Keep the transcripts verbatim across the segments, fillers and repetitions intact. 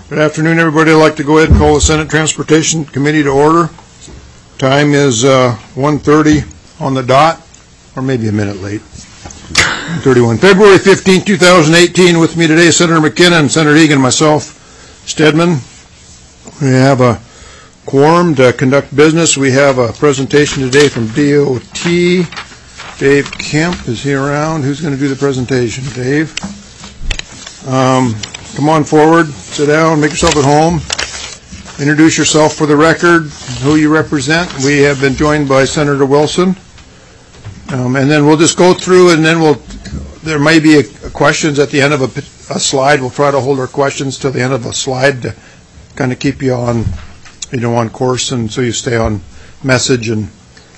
Good afternoon, everybody. I'd like to go ahead and call the Senate Transportation Committee to order. Time is uh, one thirty on the dot, or maybe a minute late. one thirty-one. February fifteenth, two thousand eighteen. With me today, Senator McKinnon, Senator Egan, myself, Stedman. We have a quorum to conduct business. We have a presentation today from D O T. Dave Kemp, is he around? Who's going to do the presentation? Dave? Um, come on forward, sit down, make yourself at home. Introduce yourself for the record, who you represent. We have been joined by Senator Wilson. Um, and then we'll just go through, and then we'll, there may be a, a questions at the end of a, a slide. We'll try to hold our questions till the end of a slide to kind of keep you on, you know, on course, and so you stay on message and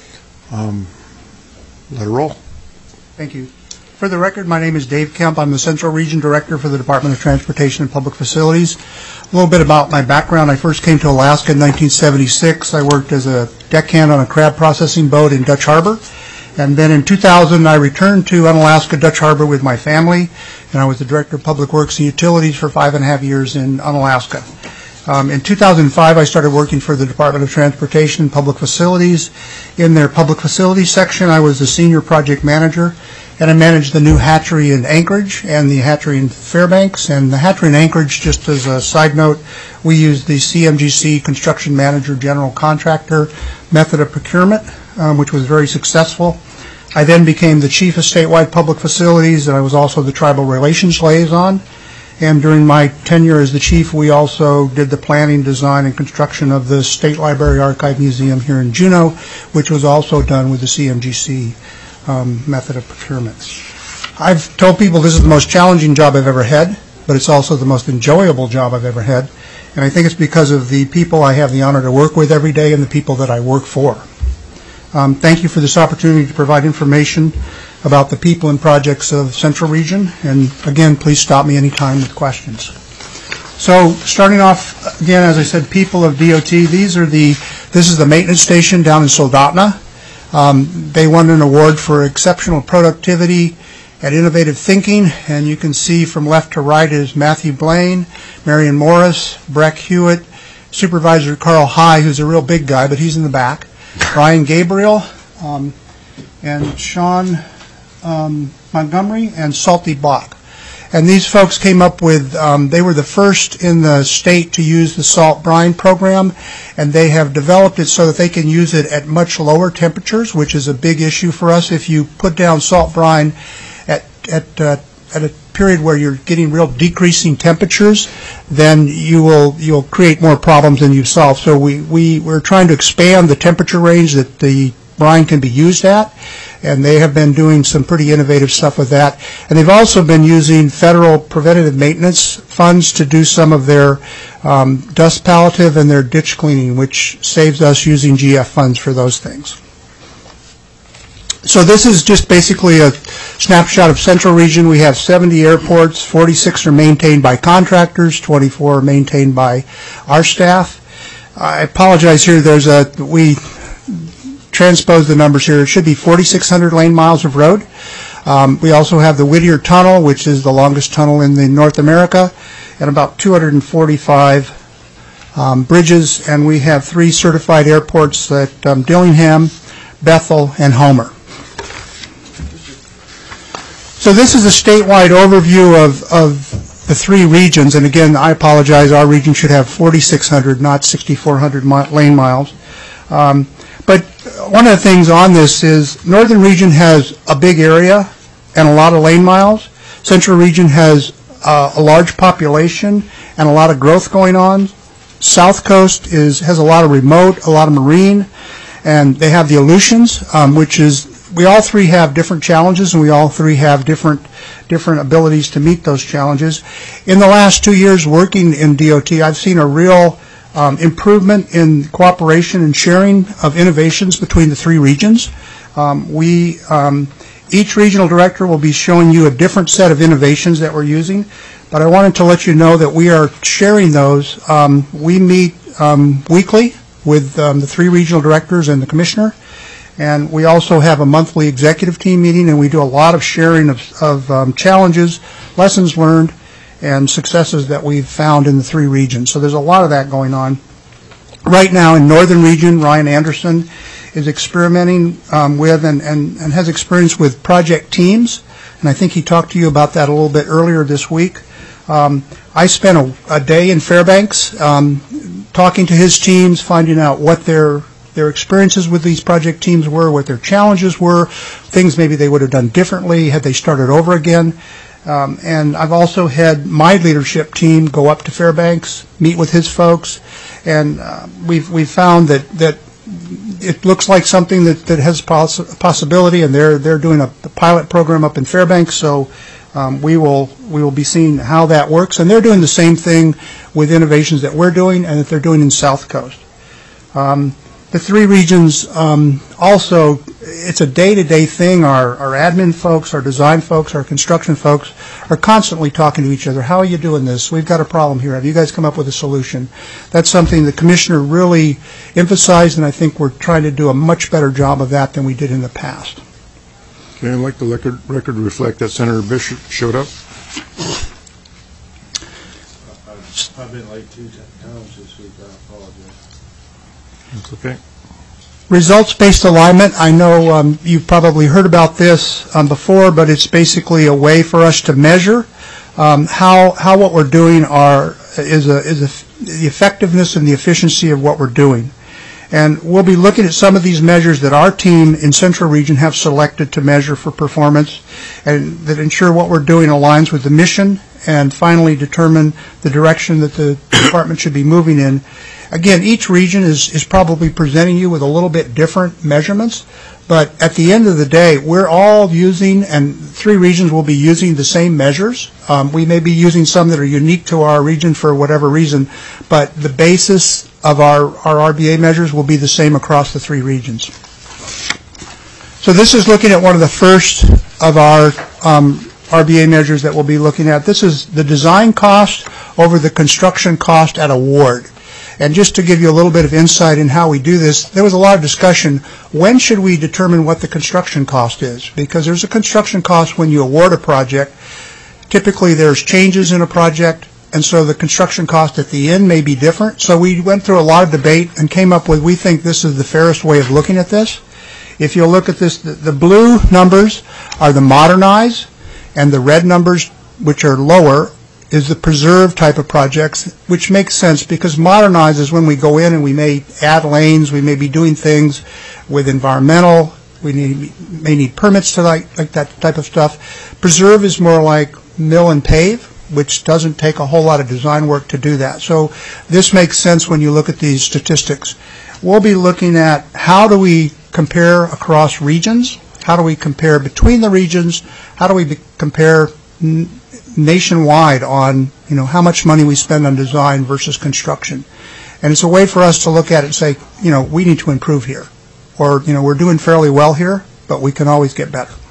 um, let it roll. Thank you. For the record, my name is Dave Kemp. I'm the Central Region Director for the Department of Transportation and Public Facilities. A little bit about my background. I first came to Alaska in nineteen seventy-six. I worked as a deckhand on a crab processing boat in Dutch Harbor. And then in two thousand, I returned to Unalaska Dutch Harbor with my family, and I was the Director of Public Works and Utilities for five and a half years in Unalaska. Um, in two thousand five, I started working for the Department of Transportation and Public Facilities. In their Public Facilities section, I was the Senior Project Manager, and I managed the new hatchery in Anchorage and the hatchery in Fairbanks. And the hatchery in Anchorage, just as a side note, we used the C M G C Construction Manager General Contractor method of procurement, um, which was very successful. I then became the Chief of Statewide Public Facilities, and I was also the Tribal Relations Liaison. And during my tenure as the chief, we also did the planning, design, and construction of the State Library Archive Museum here in Juneau, which was also done with the C M G C um, method of procurement. I've told people this is the most challenging job I've ever had, but it's also the most enjoyable job I've ever had. And I think it's because of the people I have the honor to work with every day and the people that I work for. Um, thank you for this opportunity to provide information about the people and projects of Central Region, and again, please stop me anytime with questions. So, starting off again, as I said, people of D O T. These are the. This is the maintenance station down in Soldotna. Um, they won an award for exceptional productivity and innovative thinking, and you can see from left to right is Matthew Blaine, Marion Morris, Breck Hewitt, Supervisor Carl High, who's a real big guy, but he's in the back, Brian Gabriel, um, and Sean Um, Montgomery and Salty Bach. And these folks came up with, um, they were the first in the state to use the salt brine program, and they have developed it so that they can use it at much lower temperatures, which is a big issue for us. If you put down salt brine at, at, uh, at a period where you're getting real decreasing temperatures, then you will you'll create more problems than you solve. So we, we, we're trying to expand the temperature range that the brine can be used at, and they have been doing some pretty innovative stuff with that. And they've also been using federal preventative maintenance funds to do some of their um, dust palliative and their ditch cleaning, which saves us using G F funds for those things. So this is just basically a snapshot of Central Region. We have seventy airports, forty-six are maintained by contractors, twenty-four are maintained by our staff. I apologize here, there's a, we transpose the numbers here. It should be forty-six hundred lane miles of road. Um, we also have the Whittier Tunnel, which is the longest tunnel in the North America, and about two hundred forty-five um, bridges, and we have three certified airports at um, Dillingham, Bethel, and Homer. So this is a statewide overview of, of the three regions, and again, I apologize, our region should have forty-six hundred, not sixty-four hundred mi lane miles. Um, But one of the things on this is Northern Region has a big area and a lot of lane miles. Central Region has uh, a large population and a lot of growth going on. South Coast is has a lot of remote, a lot of marine, and they have the Aleutians, um, which is, we all three have different challenges, and we all three have different different abilities to meet those challenges. In the last two years working in D O T, I've seen a real Um, improvement in cooperation and sharing of innovations between the three regions. Um, we, um, each regional director will be showing you a different set of innovations that we're using, but I wanted to let you know that we are sharing those. Um, we meet um, weekly with um, the three regional directors and the commissioner, and we also have a monthly executive team meeting, and we do a lot of sharing of, of um, challenges, lessons learned, and successes that we've found in the three regions. So there's a lot of that going on. Right now in Northern Region, Ryan Anderson is experimenting um, with and, and, and has experience with project teams, and I think he talked to you about that a little bit earlier this week. Um, I spent a, a day in Fairbanks um, talking to his teams, finding out what their their experiences with these project teams were, what their challenges were, things maybe they would have done differently had they started over again. Um, and I've also had my leadership team go up to Fairbanks, meet with his folks, and uh, we've we've found that that it looks like something that, that has poss- a possibility, and they're they're doing a, a pilot program up in Fairbanks, so um, we will we will be seeing how that works. And they're doing the same thing with innovations that we're doing and that they're doing in South Coast. Um, the three regions um, also, it's a day-to-day thing. Our, our admin folks, our design folks, our construction folks are constantly talking to each other. How are you doing this? We've got a problem here. Have you guys come up with a solution? That's something the Commissioner really emphasized, and I think we're trying to do a much better job of that than we did in the past. Okay, I'd like the record, record to reflect that Senator Bishop showed up. I've been late two times this week. I apologize. That's okay. Results-based alignment, I know um, you've probably heard about this um, before, but it's basically a way for us to measure um, how how what we're doing are is a is a, the effectiveness and the efficiency of what we're doing. And we'll be looking at some of these measures that our team in Central Region have selected to measure for performance and that ensure what we're doing aligns with the mission and finally determine the direction that the department should be moving in. Again, each region is, is probably presenting you with a little bit different measurements, but at the end of the day, we're all using, and three regions will be using the same measures. Um, we may be using some that are unique to our region for whatever reason, but the basis of our, our R B A measures will be the same across the three regions. So this is looking at one of the first of our um, R B A measures that we'll be looking at. This is the design cost over the construction cost at award. And just to give you a little bit of insight in how we do this, there was a lot of discussion, when should we determine what the construction cost is? Because there's a construction cost when you award a project. Typically there's changes in a project, and so the construction cost at the end may be different. So we went through a lot of debate and came up with, we think this is the fairest way of looking at this. If you'll look at this, the, the blue numbers are the modernized, and the red numbers, which are lower, is the preserve type of projects, which makes sense because modernize is when we go in and we may add lanes, we may be doing things with environmental, we need, may need permits to like, like that type of stuff. Preserve is more like mill and pave, which doesn't take a whole lot of design work to do that. So this makes sense when you look at these statistics. We'll be looking at how do we compare across regions, how do we compare between the regions, how do we be, compare n- nationwide on, you know, how much money we spend on design versus construction. And it's a way for us to look at it and say, you know, we need to improve here. Or, you know, we're doing fairly well here, but we can always get better.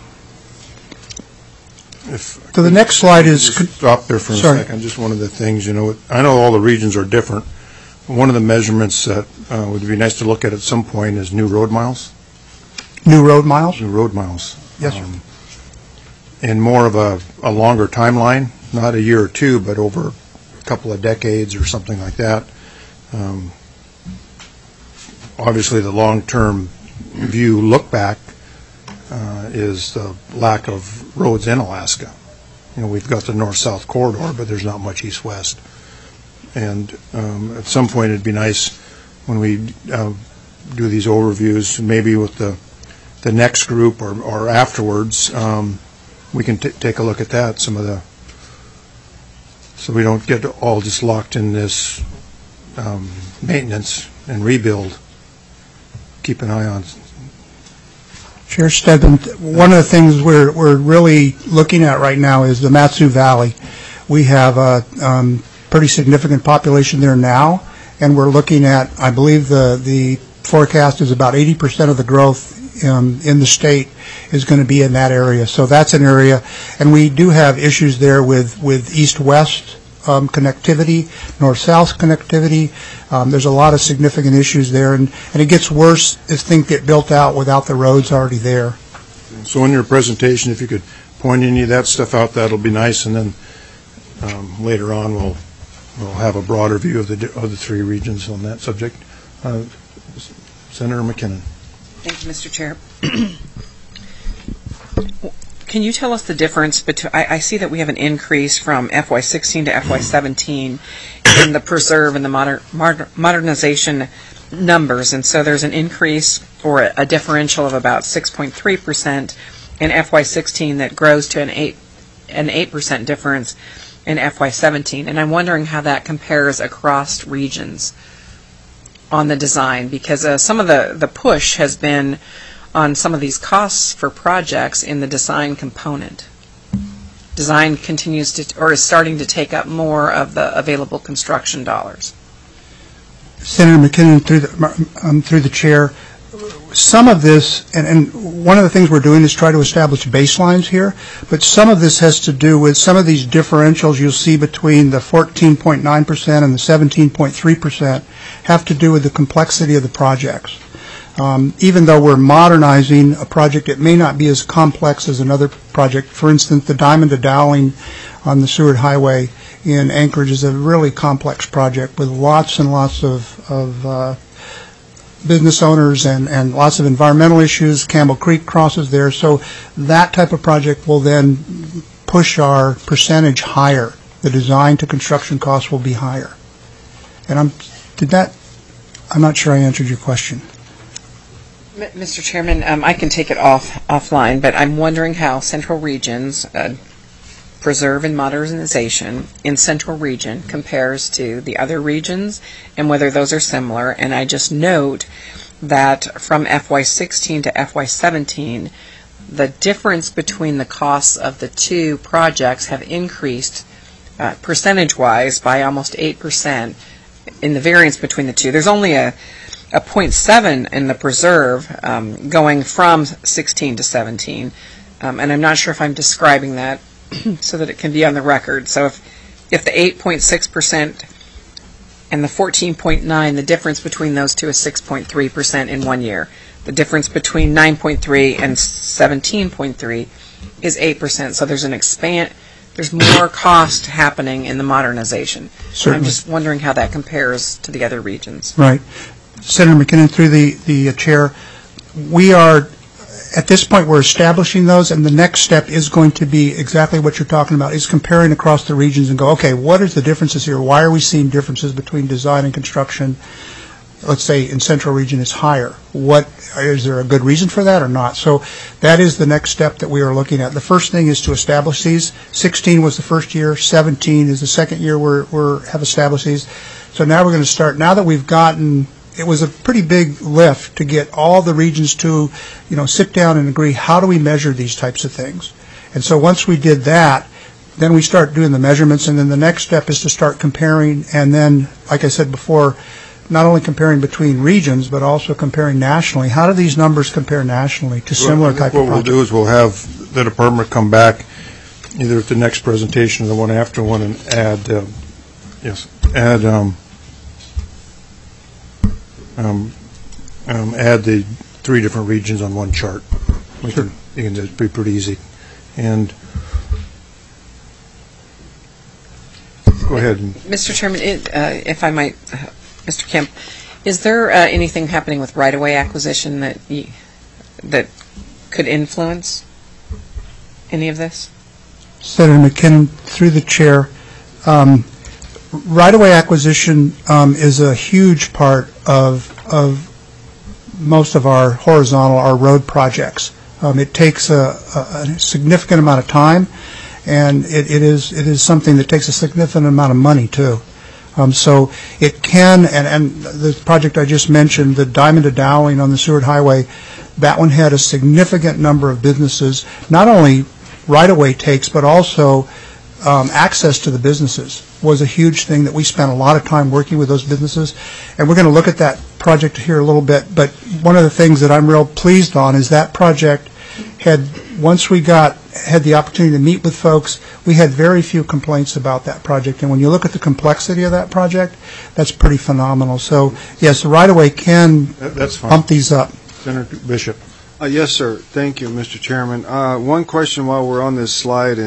If So the next slide is... Just stop there for a Sorry. second. Just one of the things, you know, I know all the regions are different. One of the measurements that uh, would be nice to look at at some point is new road miles. New road miles? New road miles. Yes, sir. Um, in more of a, a longer timeline, not a year or two, but over a couple of decades or something like that. Um, obviously, the long-term view look back uh, is the lack of roads in Alaska. You know, we've got the north-south corridor, but there's not much east-west. And um, at some point, it'd be nice when we uh, do these overviews, maybe with the the next group or, or afterwards, um, we can t- take a look at that, some of the, so we don't get all just locked in this um, maintenance and rebuild. Keep an eye on. Chair Stebbins, one of the things we're we're really looking at right now is the Matsu Valley. We have a um, pretty significant population there now, and we're looking at, I believe the the forecast is about eighty percent of the growth Um, in the state is going to be in that area. So that's an area, and we do have issues there with, with east-west um, connectivity, north-south connectivity. Um, there's a lot of significant issues there, and, and it gets worse as things get built out without the roads already there. So in your presentation, if you could point any of that stuff out, that'll be nice. And then um, later on, we'll, we'll have a broader view of the, di- of the three regions on that subject. Uh, Senator McKinnon. Thank you, Mister Chair. Can you tell us the difference between, I, I see that we have an increase from F Y sixteen to F Y seventeen in the preserve and the moder, moder, modernization numbers, and so there's an increase or a, a differential of about six point three percent in F Y sixteen that grows to an eight an eight percent difference in F Y seventeen, and I'm wondering how that compares across regions on the design, because uh, some of the, the push has been on some of these costs for projects in the design component. Design continues to, or is starting to take up more of the available construction dollars. Senator McKinnon, through the, um, through the chair, some of this, and, and one of the things we're doing is try to establish baselines here, but some of this has to do with some of these differentials you'll see between the fourteen point nine percent and the seventeen point three percent have to do with the complexity of the projects. Um, even though we're modernizing a project, it may not be as complex as another project. For instance, the Diamond to Dowling on the Seward Highway in Anchorage is a really complex project with lots and lots of, of uh, business owners and, and lots of environmental issues. Campbell Creek crosses there. So that type of project will then push our percentage higher. The design to construction costs will be higher. And I'm, did that, I'm not sure I answered your question. Mister Chairman, um, I can take it off offline, but I'm wondering how central regions, uh, preserve and modernization in central region compares to the other regions and whether those are similar. And I just note that from F Y sixteen to F Y seventeen, the difference between the costs of the two projects have increased uh, percentage-wise by almost eight percent in the variance between the two. There's only a a zero point seven in the preserve um, going from sixteen to seventeen, um, and I'm not sure if I'm describing that so that it can be on the record. So if if the eight point six percent and the fourteen point nine, the difference between those two is six point three percent in one year. The difference between nine point three and seventeen point three is eight percent. So there's an expand. There's more cost happening in the modernization. Certainly. I'm just wondering how that compares to the other regions. Right. Senator McKinnon, through the, the uh, chair, we are, at this point, we're establishing those, and the next step is going to be exactly what you're talking about, is comparing across the regions and go, okay, what is the differences here? Why are we seeing differences between design and construction? Let's say in central region is higher. What, is there a good reason for that or not? So that is the next step that we are looking at. The first thing is to establish these. sixteen was the first year. seventeen is the second year we're, we're have established these. So now we're going to start, now that we've gotten, it was a pretty big lift to get all the regions to, you know, sit down and agree, how do we measure these types of things? And so once we did that, then we start doing the measurements, and then the next step is to start comparing, and then, like I said before, not only comparing between regions, but also comparing nationally. How do these numbers compare nationally to similar type of projects? What we'll do is we'll have the department come back either at the next presentation or the one after one and add, uh, yes, add, um, Um, um, add the three different regions on one chart. We can, you can, it'd be pretty easy. And go ahead. Mister Chairman, it, uh, if I might, uh, Mister Kemp, is there uh, anything happening with right-of-way acquisition that you, that could influence any of this? Senator McKinnon, through the chair, um, right-of-way acquisition um, is a huge part of of most of our horizontal, our road projects. Um, it takes a, a, a significant amount of time, and it, it is it is something that takes a significant amount of money too. Um, so it can, and, and the project I just mentioned, the Diamond to Dowling on the Seward Highway, that one had a significant number of businesses. Not only right-of-way takes, but also Um, access to the businesses was a huge thing that we spent a lot of time working with those businesses, and we're going to look at that project here a little bit. But one of the things that I'm real pleased on is that project had, once we got had the opportunity to meet with folks, we had very few complaints about that project. And when you look at the complexity of that project, that's pretty phenomenal. So yes, the right-of-way can That's fine. pump these up. Senator Bishop. Uh, yes, sir. Thank you, Mister Chairman. Uh, one question while we're on this slide, and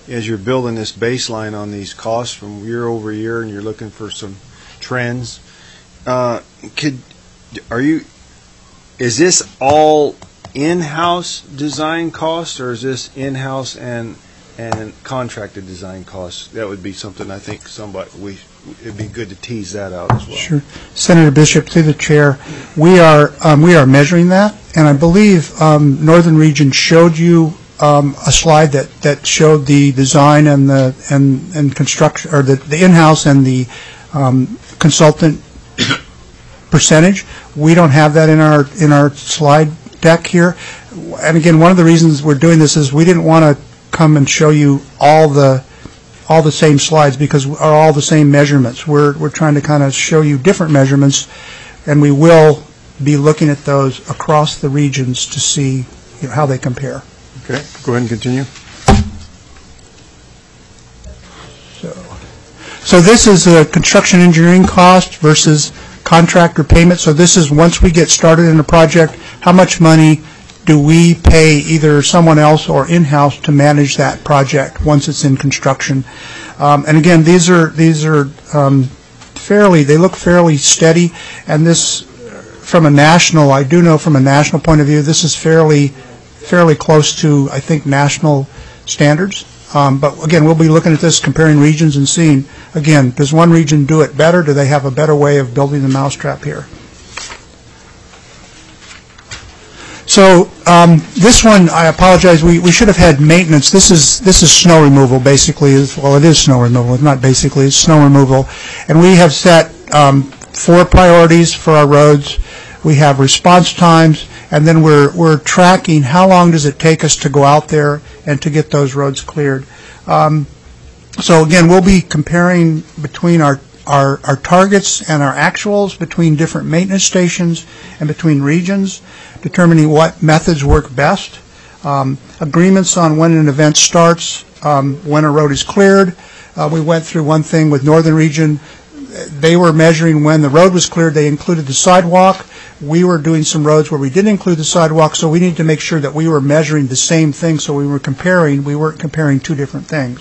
as you're building this baseline on these costs from year over year, and you're looking for some trends, uh, could, are you, is this all in-house design costs, or is this in-house and and contracted design costs? That would be something I think somebody, we, it'd be good to tease that out as well. Sure. Senator Bishop, through the chair, we are um, we are measuring that, and I believe um, Northern Region showed you um, a slide that, that showed the design and the and, and construction, or the, the in-house and the um, consultant percentage. We don't have that in our in our slide deck here, and again, one of the reasons we're doing this is we didn't want to come and show you all the all the same slides because are all the same measurements. We're we're trying to kind of show you different measurements, and we will be looking at those across the regions to see, you know, how they compare. Okay, go ahead and continue. So, so this is a construction engineering cost versus contractor payment. So this is once we get started in a project, how much money do we pay either someone else or in-house to manage that project once it's in construction? Um, and again, these are these are um, fairly, they look fairly steady. And this, from a national, I do know from a national point of view, this is fairly fairly close to, I think, national standards. Um, but again, we'll be looking at this, comparing regions and seeing, again, does one region do it better? Do they have a better way of building the mousetrap here? So um, this one, I apologize. We, we should have had maintenance. This is this is snow removal, basically. Well, it is snow removal. It's not basically. It's snow removal, and we have set um, four priorities for our roads. We have response times, and then we're we're tracking how long does it take us to go out there and to get those roads cleared. Um, so again, we'll be comparing between our Our, our targets and our actuals between different maintenance stations and between regions, determining what methods work best, um, agreements on when an event starts, um, when a road is cleared. Uh, we went through one thing with Northern Region. They were measuring when the road was cleared. They included the sidewalk. We were doing some roads where we didn't include the sidewalk, so we needed to make sure that we were measuring the same thing, so we were comparing. We weren't comparing two different things.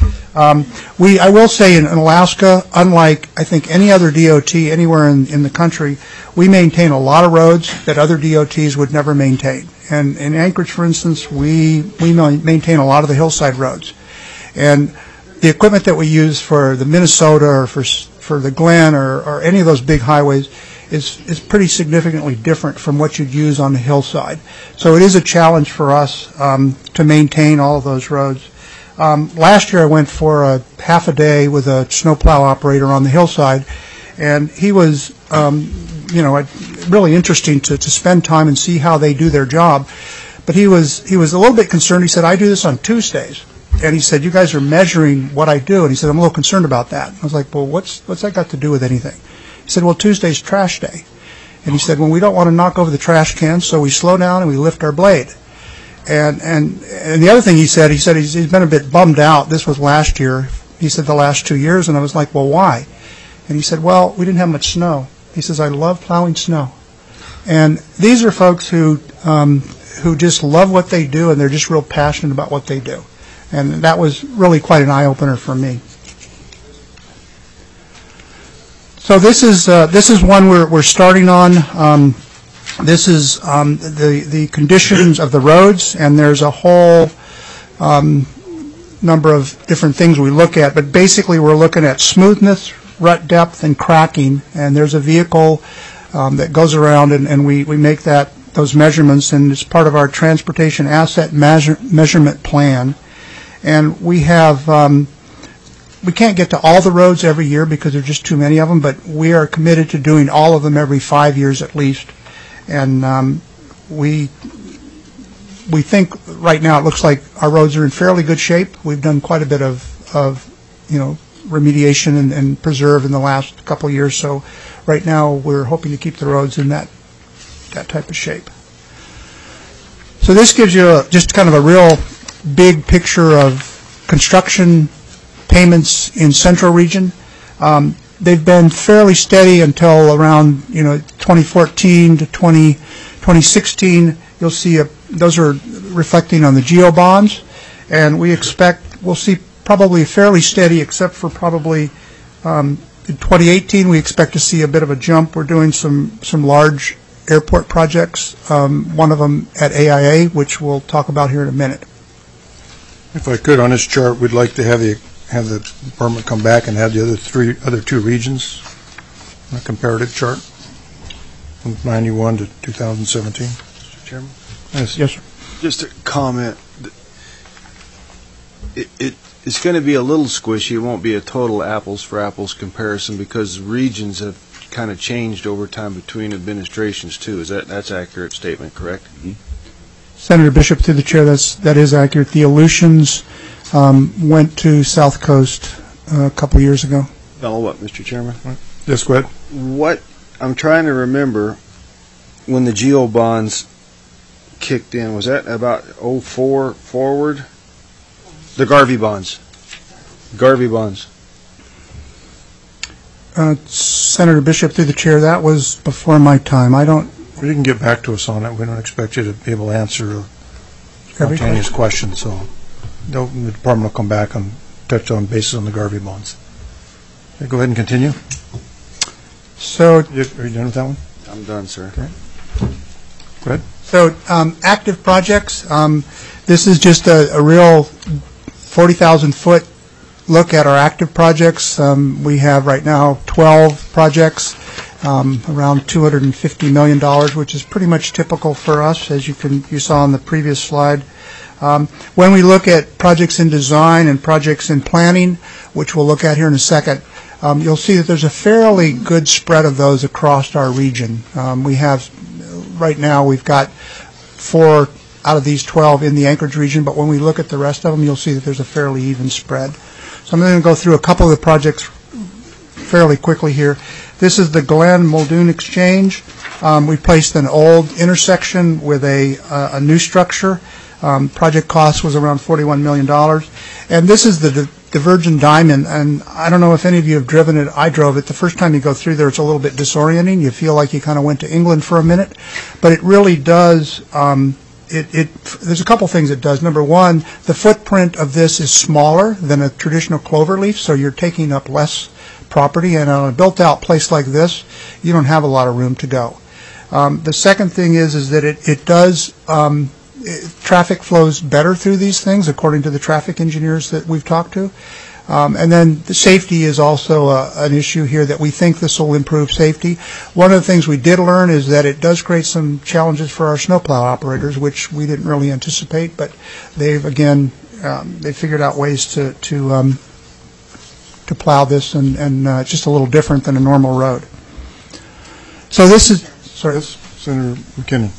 Um, we, I will say in, in Alaska, unlike I think any other D O T anywhere in, in the country, we maintain a lot of roads that other D O Ts would never maintain. And in Anchorage, for instance, we, we maintain a lot of the hillside roads. And the equipment that we use for the Minnesota or for, for the Glen or, or any of those big highways is, is pretty significantly different from what you'd use on the hillside. So it is a challenge for us um, to maintain all of those roads. Um, last year I went for a half a day with a snowplow operator on the hillside, and he was, um, you know, really interesting to, to spend time and see how they do their job. But he was he was a little bit concerned. He said, I do this on Tuesdays. And he said, you guys are measuring what I do. And he said, I'm a little concerned about that. I was like, well, what's what's that got to do with anything? He said, well, Tuesday's trash day. And he said, well, we don't want to knock over the trash cans, so we slow down and we lift our blade. And and and the other thing he said, he said he's, he's been a bit bummed out. This was last year. He said the last two years, and I was like, well, why? And he said, well, we didn't have much snow. He says, I love plowing snow. And these are folks who um, who just love what they do, and they're just real passionate about what they do. And that was really quite an eye-opener for me. So this is uh, this is one we're we're starting on. Um, This is um, the, the conditions of the roads, and there's a whole um, number of different things we look at. But basically, we're looking at smoothness, rut depth, and cracking. And there's a vehicle um, that goes around, and, and we, we make that those measurements, and it's part of our transportation asset measure, measurement plan. And we have um, we can't get to all the roads every year because there are just too many of them, but we are committed to doing all of them every five years at least. And um, we we think right now it looks like our roads are in fairly good shape. We've done quite a bit of, of you know, remediation and, and preserve in the last couple of years. So right now we're hoping to keep the roads in that that type of shape. So this gives you a, just kind of a real big picture of construction payments in Central Region. Um, They've been fairly steady until around, you know, twenty fourteen to twenty sixteen. You'll see a, those are reflecting on the GEO bonds, and we expect we'll see probably fairly steady, except for probably um, in twenty eighteen, we expect to see a bit of a jump. We're doing some, some large airport projects, um, one of them at A I A, which we'll talk about here in a minute. If I could, on this chart, we'd like to have the, have the department come back and have the other three, other two regions on a comparative chart from ninety-one to two thousand seventeen. Mister Chairman? Yes. Yes, sir. Just a comment. It, it it's going to be a little squishy. It won't be a total apples for apples comparison because regions have kind of changed over time between administrations too. Is that that's an accurate statement, correct? Mm-hmm. Senator Bishop, through the chair, that's, that is accurate. The Aleutians um, went to South Coast uh, a couple years ago. Follow up, Mister Chairman. Yes, go ahead. What I'm trying to remember when the GEO bonds kicked in, was that about oh four forward? The Garvey bonds. Garvey bonds. Uh, Senator Bishop, through the chair, that was before my time. I don't. You can get back to us on it. We don't expect you to be able to answer a spontaneous question, so they'll- the department will come back and touch on basis on the Garvey bonds. Okay, go ahead and continue. So, You- Are you done with that one? I'm done, sir. Go ahead. so um, active projects. Um, this is just a, a real forty thousand foot look at our active projects. Um, we have right now twelve projects, um, around two hundred fifty million dollars, which is pretty much typical for us, as you can you saw on the previous slide. Um, when we look at projects in design and projects in planning, which we'll look at here in a second, um, you'll see that there's a fairly good spread of those across our region. Um, we have, right now, we've got four out of these twelve in the Anchorage region, but when we look at the rest of them, you'll see that there's a fairly even spread. So I'm going to go through a couple of the projects fairly quickly here. This is the Glen Muldoon Exchange. Um, we placed an old intersection with a, uh, a new structure. Um, project cost was around forty-one million dollars. And this is the Di- Divergent Diamond, and I don't know if any of you have driven it. I drove it. The first time you go through there, it's a little bit disorienting. You feel like you kind of went to England for a minute. But it really does, um, it, it, there's a couple things it does. Number one, the footprint of this is smaller than a traditional cloverleaf, so you're taking up less property. And on a built-out place like this, you don't have a lot of room to go. Um, the second thing is, is that it, it does, um, it, traffic flows better through these things, according to the traffic engineers that we've talked to. Um, and then the safety is also a, an issue here that we think this will improve safety. One of the things we did learn is that it does create some challenges for our snowplow operators, which we didn't really anticipate, but they've, again, um, they figured out ways to, to, um, to plow this, and, and uh, it's just a little different than a normal road. So this is, sorry. Yes, Senator McKinnon.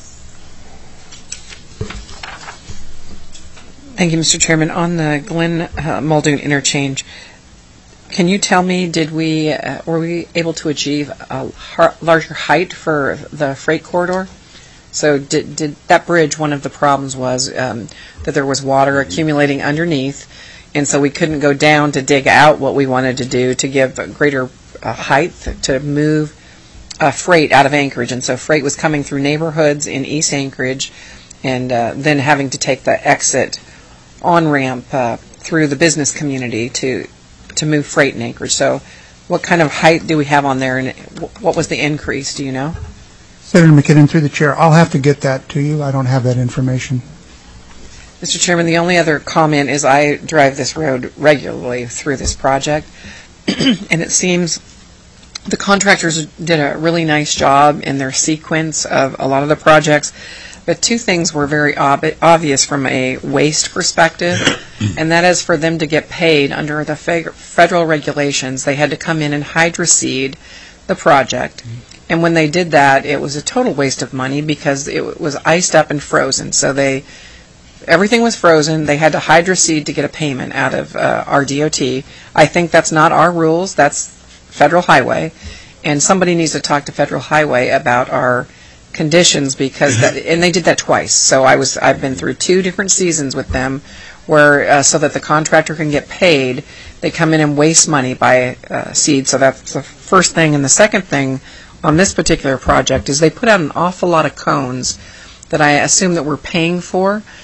Thank you, Mister Chairman. On the Glen uh, Muldoon interchange, can you tell me, did we, uh, were we able to achieve a har- larger height for the freight corridor? So did, did that bridge, one of the problems was um, that there was water accumulating underneath, and so we couldn't go down to dig out what we wanted to do to give a greater uh, height to move uh, freight out of Anchorage. And so freight was coming through neighborhoods in East Anchorage, and uh, then having to take the exit on-ramp uh, through the business community to to move freight in Anchorage. So what kind of height do we have on there, and what was the increase, do you know? Senator McKinnon, through the chair, I'll have to get that to you. I don't have that information. Mister Chairman, the only other comment is I drive this road regularly through this project, and it seems the contractors did a really nice job in their sequence of a lot of the projects. But two things were very ob- obvious from a waste perspective, and that is for them to get paid under the fe- federal regulations, they had to come in and hydroseed the project. And when they did that, it was a total waste of money because it was iced up and frozen. So they, everything was frozen. They had to hydroseed to get a payment out of uh, our D O T. I think that's not our rules. That's Federal Highway. And somebody needs to talk to Federal Highway about our conditions, because that, and they did that twice. So I was I've been through two different seasons with them, where uh, so that the contractor can get paid, they come in and waste money by uh, seed. So that's the first thing. And the second thing on this particular project is they put out an awful lot of cones that I assume that we're paying for.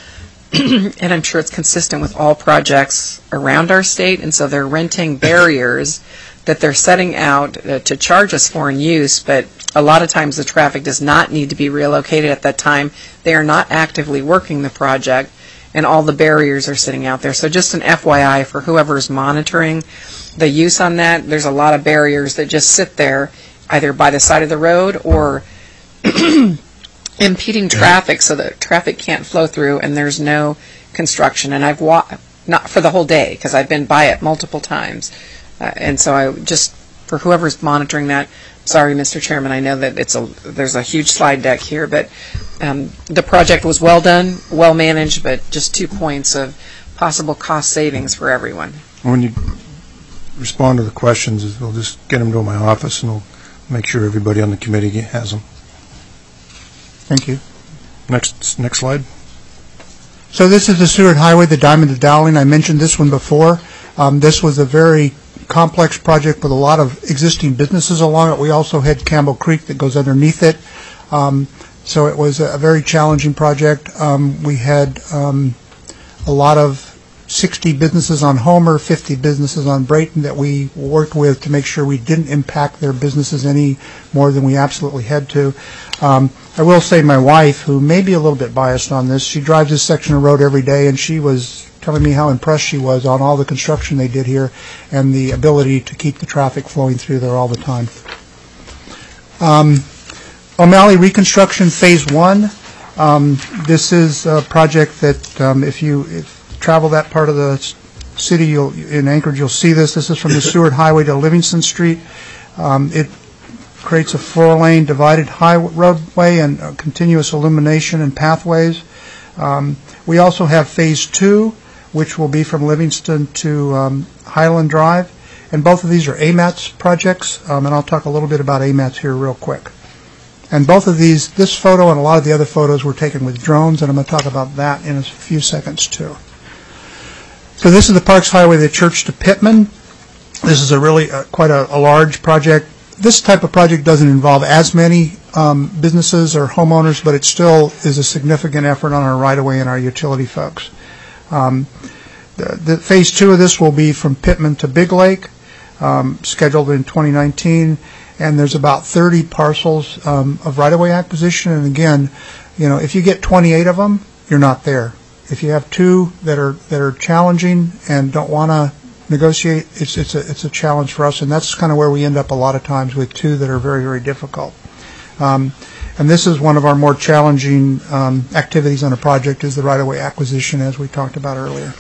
and I'm sure it's consistent with all projects around our state, and so they're renting barriers that they're setting out uh, to charge us for in use, but a lot of times the traffic does not need to be relocated at that time. They are not actively working the project, and all the barriers are sitting out there. So just an F Y I for whoever's monitoring the use on that, there's a lot of barriers that just sit there either by the side of the road or impeding traffic so that traffic can't flow through and there's no construction. And I've walked, not for the whole day, because I've been by it multiple times. Uh, and so I just, for whoever's monitoring that, sorry, Mister Chairman, I know that it's a there's a huge slide deck here, but um, the project was well done, well managed, but just two points of possible cost savings for everyone. When you respond to the questions, we'll just get them to my office, and we'll make sure everybody on the committee has them. Thank you. Next, next slide. So this is the Seward Highway, the Diamond to Dowling. I mentioned this one before. Um, this was a very complex project with a lot of existing businesses along it. We also had Campbell Creek that goes underneath it. Um, so it was a very challenging project. Um, we had um, a lot of sixty businesses on Homer, fifty businesses on Brayton that we worked with to make sure we didn't impact their businesses any more than we absolutely had to. Um, I will say my wife, who may be a little bit biased on this, she drives this section of road every day, and she was telling me how impressed she was on all the construction they did here and the ability to keep the traffic flowing through there all the time. Um, O'Malley Reconstruction Phase One. Um, this is a project that um, if you if travel that part of the city you'll, in Anchorage, you'll see this. This is from the Seward Highway to Livingston Street. Um, it creates a four-lane divided high roadway and uh, continuous illumination and pathways. Um, we also have Phase Two, which will be from Livingston to um, Highland Drive. And both of these are A MATS projects, um, and I'll talk a little bit about A MATS here real quick. And both of these, this photo and a lot of the other photos were taken with drones, and I'm going to talk about that in a few seconds too. So this is the Parks Highway, the Church to Pittman. This is a really uh, quite a, a large project. This type of project doesn't involve as many um, businesses or homeowners, but it still is a significant effort on our right-of-way and our utility folks. Um, the, the phase two of this will be from Pittman to Big Lake, um, scheduled in twenty nineteen, and there's about thirty parcels um, of right-of-way acquisition. And again, you know, if you get twenty-eight of them, you're not there. If you have two that are that are challenging and don't want to negotiate, it's it's a it's a challenge for us, and that's kind of where we end up a lot of times with two that are very very difficult. Um, and this is one of our more challenging um, activities on a project, is the right-of-way acquisition, as we talked about earlier.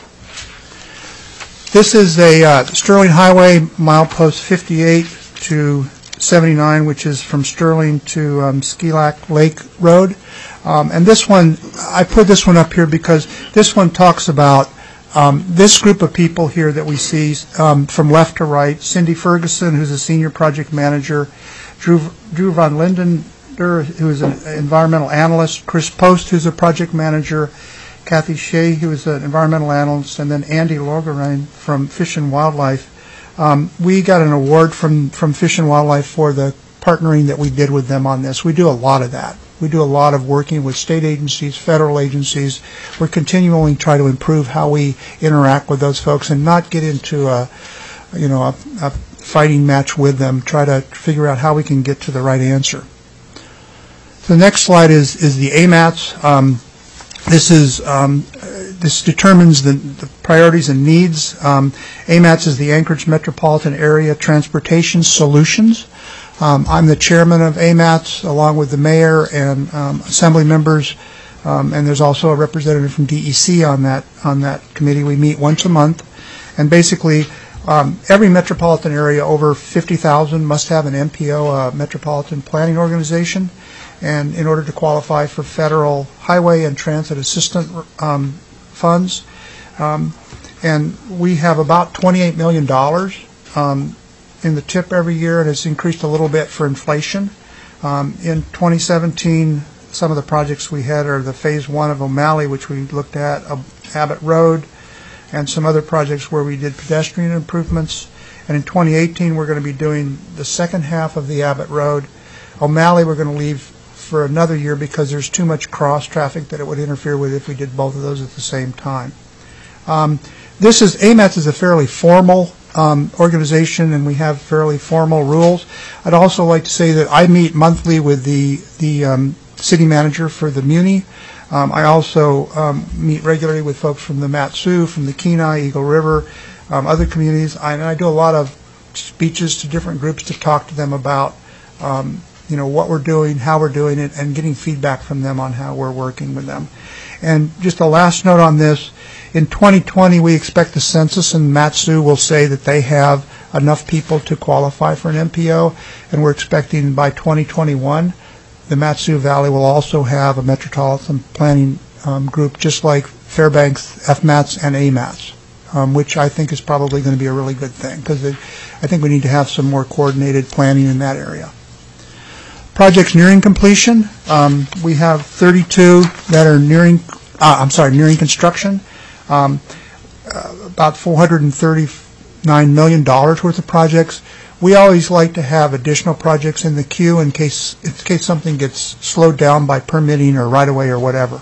This is a uh, Sterling Highway, milepost fifty-eight to seventy-nine, which is from Sterling to um, Skilac Lake Road. Um, and this one, I put this one up here because this one talks about um, this group of people here that we see um, from left to right. Cindy Ferguson, who's a senior project manager, Drew, Drew Von Lindender, who is an environmental analyst, Chris Post, who's a project manager, Kathy Shea, who is an environmental analyst, and then Andy Logerine from Fish and Wildlife. Um, we got an award from, from Fish and Wildlife for the partnering that we did with them on this. We do a lot of that. We do a lot of working with state agencies, federal agencies. We're continually trying to improve how we interact with those folks and not get into a, you know, a, a fighting match with them. Try to figure out how we can get to the right answer. The next slide is is the A MATS. Um, this is um, this determines the, the priorities and needs. Um, A MATS is the Anchorage Metropolitan Area Transportation Solutions. Um, I'm the chairman of A MATS, along with the mayor and um, assembly members, um, and there's also a representative from D E C on that on that committee. We meet once a month, and basically um, every metropolitan area over fifty thousand must have an M P O, a Metropolitan Planning Organization, and in order to qualify for federal highway and transit assistance um, funds, um, and we have about twenty-eight million dollars. Um, in the tip every year, and it's increased a little bit for inflation. Um, in twenty seventeen, some of the projects we had are the phase one of O'Malley, which we looked at, uh, Abbott Road, and some other projects where we did pedestrian improvements. And in twenty eighteen, we're going to be doing the second half of the Abbott Road. O'Malley, we're going to leave for another year because there's too much cross-traffic that it would interfere with if we did both of those at the same time. Um, this is, A M A T S is a fairly formal um, organization, and we have fairly formal rules. I'd also like to say that I meet monthly with the, the um, city manager for the Muni. Um, I also um, meet regularly with folks from the Mat-Su, from the Kenai, Eagle River, um, other communities. I, and I do a lot of speeches to different groups to talk to them about um, you know, what we're doing, how we're doing it, and getting feedback from them on how we're working with them. And just a last note on this, in twenty twenty we expect the census, and Mat-Su will say that they have enough people to qualify for an M P O, and we're expecting by twenty twenty-one the Mat-Su Valley will also have a metropolitan planning um, group, just like Fairbanks, F MATS, and A M A T S, um, which I think is probably going to be a really good thing, because I think we need to have some more coordinated planning in that area. Projects nearing completion. Um, we have thirty-two that are nearing, uh, I'm sorry, nearing construction. Um, uh, about four hundred thirty-nine million dollars worth of projects. We always like to have additional projects in the queue in case in case something gets slowed down by permitting or right-of-way or whatever.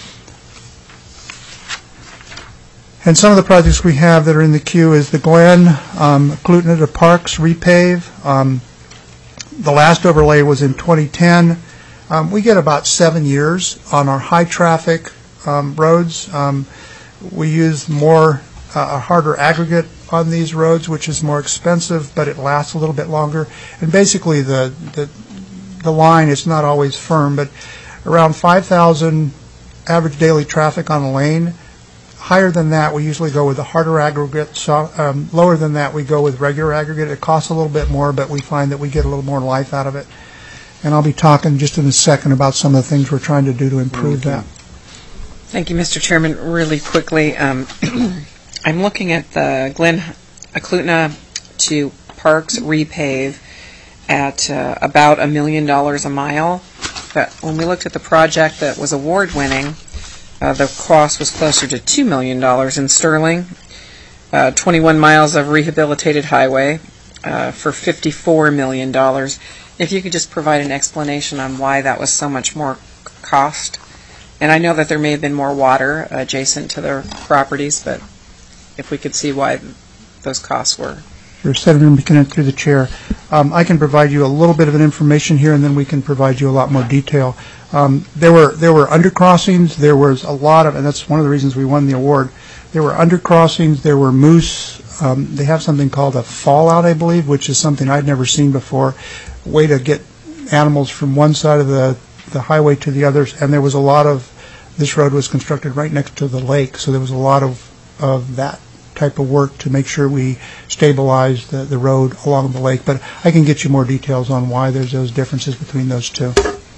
And some of the projects we have that are in the queue is the Glen, um, Clutna to Parks repave. Um, the last overlay was in twenty ten. Um, we get about seven years on our high-traffic um, roads. Um, we use more uh, a harder aggregate on these roads, which is more expensive, but it lasts a little bit longer. And basically, the the, the line is not always firm, but around five thousand average daily traffic on a lane. Higher than that, we usually go with the harder aggregate. So, um, lower than that, we go with regular aggregate. It costs a little bit more, but we find that we get a little more life out of it. And I'll be talking just in a second about some of the things we're trying to do to improve that. Thank you, Mister Chairman. Really quickly, um, I'm looking at the Glen Clutna to Parks repave at uh, about a million dollars a mile. But when we looked at the project that was award-winning, uh, the cost was closer to two million dollars in sterling. Uh, twenty-one miles of rehabilitated highway uh, for fifty-four million dollars. If you could just provide an explanation on why that was so much more cost. And I know that there may have been more water adjacent to their properties, but if we could see why those costs were. Sure, Senator McKinnon, through the chair. Um, I can provide you a little bit of an information here, and then we can provide you a lot more detail. Um, there were there were undercrossings. There was a lot of, and that's one of the reasons we won the award. There were undercrossings. There were moose. Um, they have something called a fallout, I believe, which is something I'd never seen before. A way to get animals from one side of the the highway to the others, and there was a lot of, this road was constructed right next to the lake, so there was a lot of, of that type of work to make sure we stabilize the, the road along the lake. But I can get you more details on why there's those differences between those two.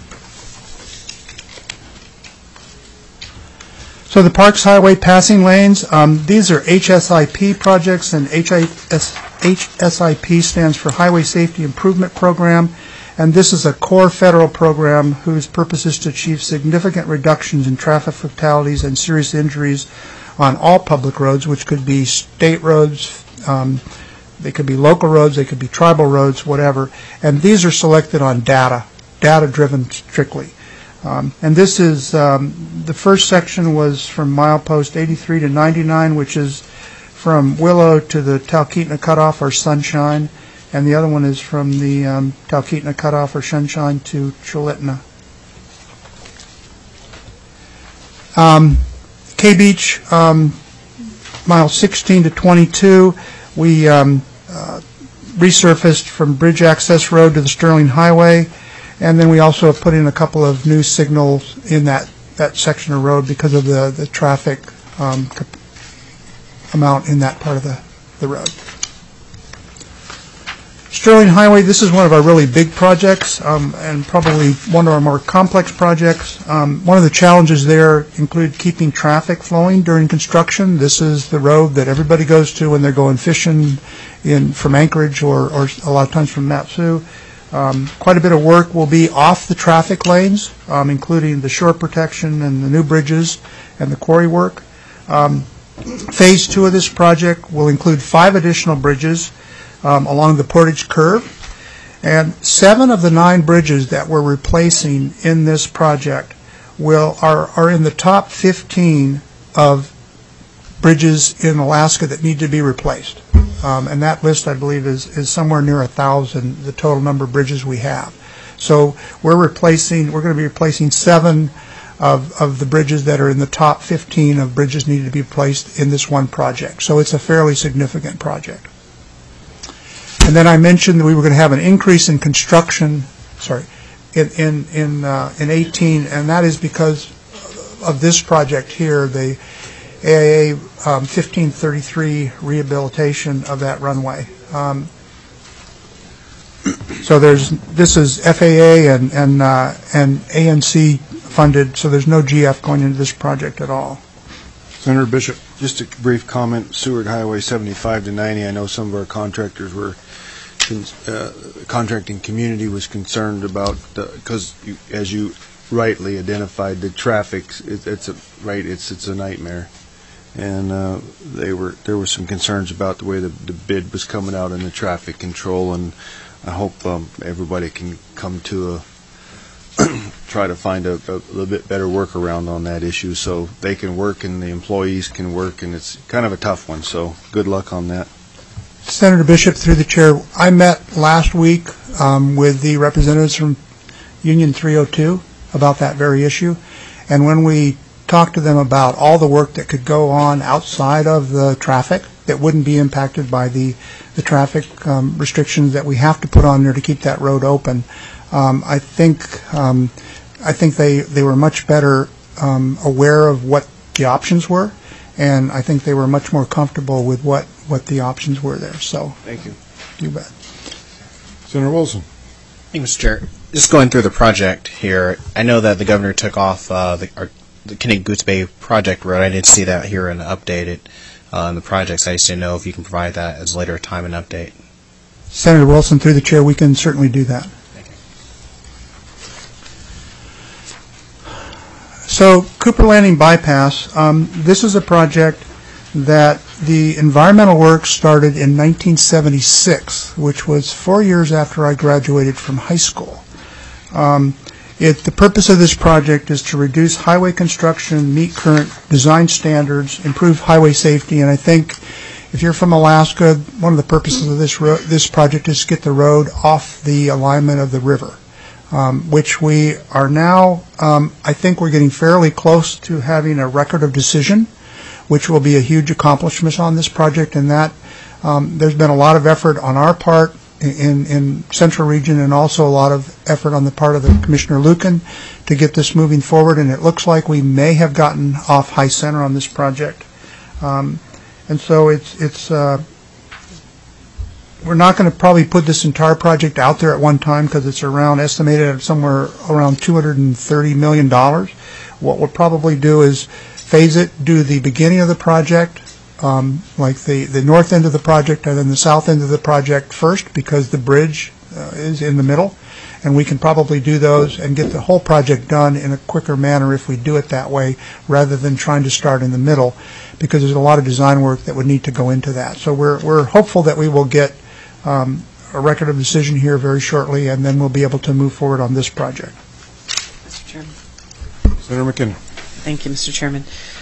So the Parks Highway passing lanes, um, these are H S I P projects, and H S I P stands for Highway Safety Improvement Program. And this is a core federal program whose purpose is to achieve significant reductions in traffic fatalities and serious injuries on all public roads, which could be state roads, um, they could be local roads, they could be tribal roads, whatever. And these are selected on data, data-driven strictly. Um, and this is, um, the first section was from milepost eighty-three to ninety-nine, which is from Willow to the Talkeetna Cutoff or Sunshine. And the other one is from the um, Talkeetna Cutoff or Sunshine to Chulitna. Um, K-Beach, um, miles sixteen to twenty-two, we um, uh, resurfaced from Bridge Access Road to the Sterling Highway, and then we also put in a couple of new signals in that, that section of road because of the, the traffic um, amount in that part of the, the road. Sterling Highway, this is one of our really big projects um, and probably one of our more complex projects. Um, one of the challenges there include keeping traffic flowing during construction. This is the road that everybody goes to when they're going fishing in from Anchorage or, or a lot of times from Mat-Su. Um, quite a bit of work will be off the traffic lanes, um, including the shore protection and the new bridges and the quarry work. Um, phase two of this project will include five additional bridges Um, along the Portage Curve, And seven of the nine bridges that we're replacing in this project will are, are in the top fifteen of bridges in Alaska that need to be replaced. Um, and that list, I believe, is, is somewhere near a thousand, the total number of bridges we have. So we're replacing, we're going to be replacing seven of, of the bridges that are in the top fifteen of bridges needed to be replaced in this one project. So it's a fairly significant project. And then I mentioned that we were going to have an increase in construction, sorry, in in in, uh, in eighteen, and that is because of this project here, the A I A um, fifteen thirty-three rehabilitation of that runway. Um, so there's this is F A A and and uh, and A N C funded, so there's no G F going into this project at all. Senator Bishop. Just a brief comment, Seward Highway seventy-five to ninety, I know some of our contractors were, uh, contracting community was concerned about, because as you rightly identified, the traffic, it, it's a, right, it's it's a nightmare. And uh, they were there were some concerns about the way the, the bid was coming out in the traffic control, and I hope um, everybody can come to a try to find a, a little bit better workaround on that issue, so they can work and the employees can work, and it's kind of a tough one. So good luck on that. Senator Bishop, through the chair, I met last week um, with the representatives from Union three oh two about that very issue, and when we talked to them about all the work that could go on outside of the traffic that wouldn't be impacted by the the traffic um, restrictions that we have to put on there to keep that road open, um, I think um, I think they they were much better um, aware of what the options were, and I think they were much more comfortable with what what the options were there. So thank you. You bet. Senator Wilson. Thank you, Mister Chair. Just going through the project here, I know that the governor took off uh, the, our, the Kinnick Goose Bay project road. I didn't see that here and updated uh, in the projects. I just didn't know if you can provide that as later time and update. Senator Wilson, through the chair, we can certainly do that. Thank you. So Cooper Landing Bypass, um, this is a project that the environmental work started in nineteen seventy-six, which was four years after I graduated from high school. Um, it, the purpose of this project is to reduce highway construction, meet current design standards, improve highway safety, and I think if you're from Alaska, one of the purposes of this ro this project is to get the road off the alignment of the river, um, which we are now, um, I think we're getting fairly close to having a record of decision, which will be a huge accomplishment on this project, and that um, there's been a lot of effort on our part in, in Central Region, and also a lot of effort on the part of the Commissioner Lucan to get this moving forward, and it looks like we may have gotten off high center on this project. Um, and so it's, it's uh, we're not going to probably put this entire project out there at one time because it's around estimated at somewhere around two hundred thirty million dollars. What we'll probably do is phase it, do the beginning of the project, um, like the, the north end of the project and then the south end of the project first, because the bridge uh, is in the middle, and we can probably do those and get the whole project done in a quicker manner if we do it that way rather than trying to start in the middle, because there's a lot of design work that would need to go into that. So we're, we're hopeful that we will get um, a record of decision here very shortly, and then we'll be able to move forward on this project. Mister Chairman. Senator McKinnon. Thank you, Mister Chairman.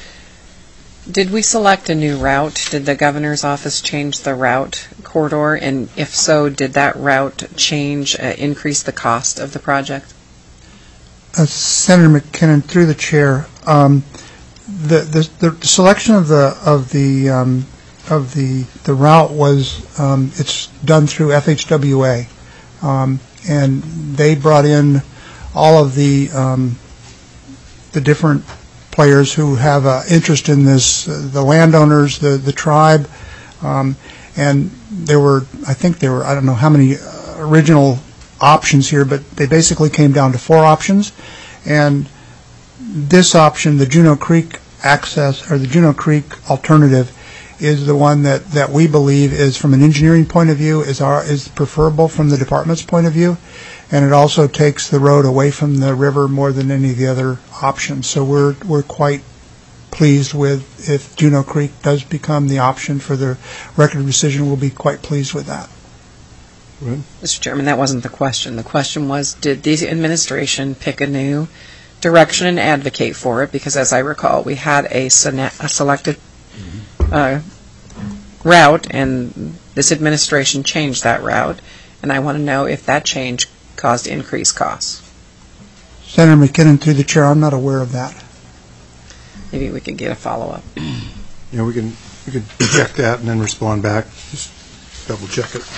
Did we select a new route? Did the governor's office change the route corridor? And if so, did that route change, uh, increase the cost of the project? Uh, Senator McKinnon, through the chair, um, the, the the selection of the of the um, of the the route was um, it's done through F H W A, um, and they brought in all of the um, the different players who have uh, interest in this, uh, the landowners, the the tribe, um, and there were, I think there were, I don't know how many uh, original options here, but they basically came down to four options, and this option, the Juneau Creek access, or the Juneau Creek alternative, is the one that, that we believe is, from an engineering point of view, is our is preferable from the department's point of view. And it also takes the road away from the river more than any of the other options. So we're we're quite pleased with, if Juneau Creek does become the option for the record of decision, we'll be quite pleased with that. Mister Chairman, that wasn't the question. The question was, did the administration pick a new direction and advocate for it? Because as I recall, we had a, sene- a selected uh, route, and this administration changed that route. And I want to know if that change caused increased costs. Senator McKinnon, through the chair, I'm not aware of that. Maybe we could get a follow-up. Yeah, we can, we can check that and then respond back. Just double check it.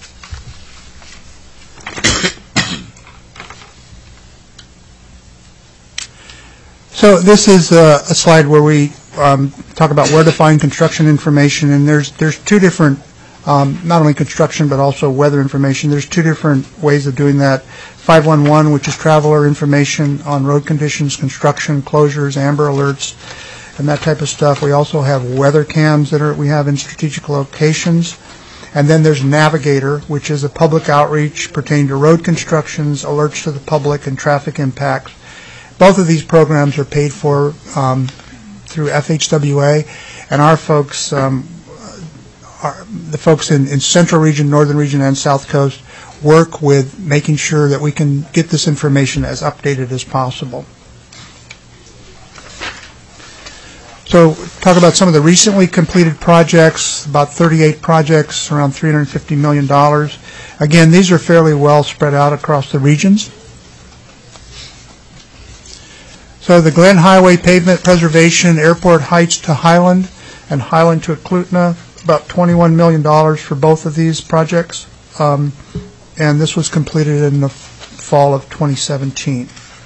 So this is a, a slide where we um, talk about where to find construction information, and there's there's two different, um, not only construction but also weather information. There's two different ways of doing that. five one one, which is traveler information on road conditions, construction, closures, amber alerts, and that type of stuff. We also have weather cams that are we have in strategic locations. And then there's Navigator, which is a public outreach pertaining to road constructions, alerts to the public, and traffic impacts. Both of these programs are paid for um, through F H W A, and our folks, um, our, the folks in, in Central Region, Northern Region, and South Coast work with making sure that we can get this information as updated as possible. So talk about some of the recently completed projects, about thirty-eight projects, around three hundred fifty million dollars. Again, these are fairly well spread out across the regions. So the Glen Highway pavement preservation, Airport Heights to Highland, and Highland to Eklutna, about twenty-one million dollars for both of these projects. Um, and this was completed in the f- fall of twenty seventeen.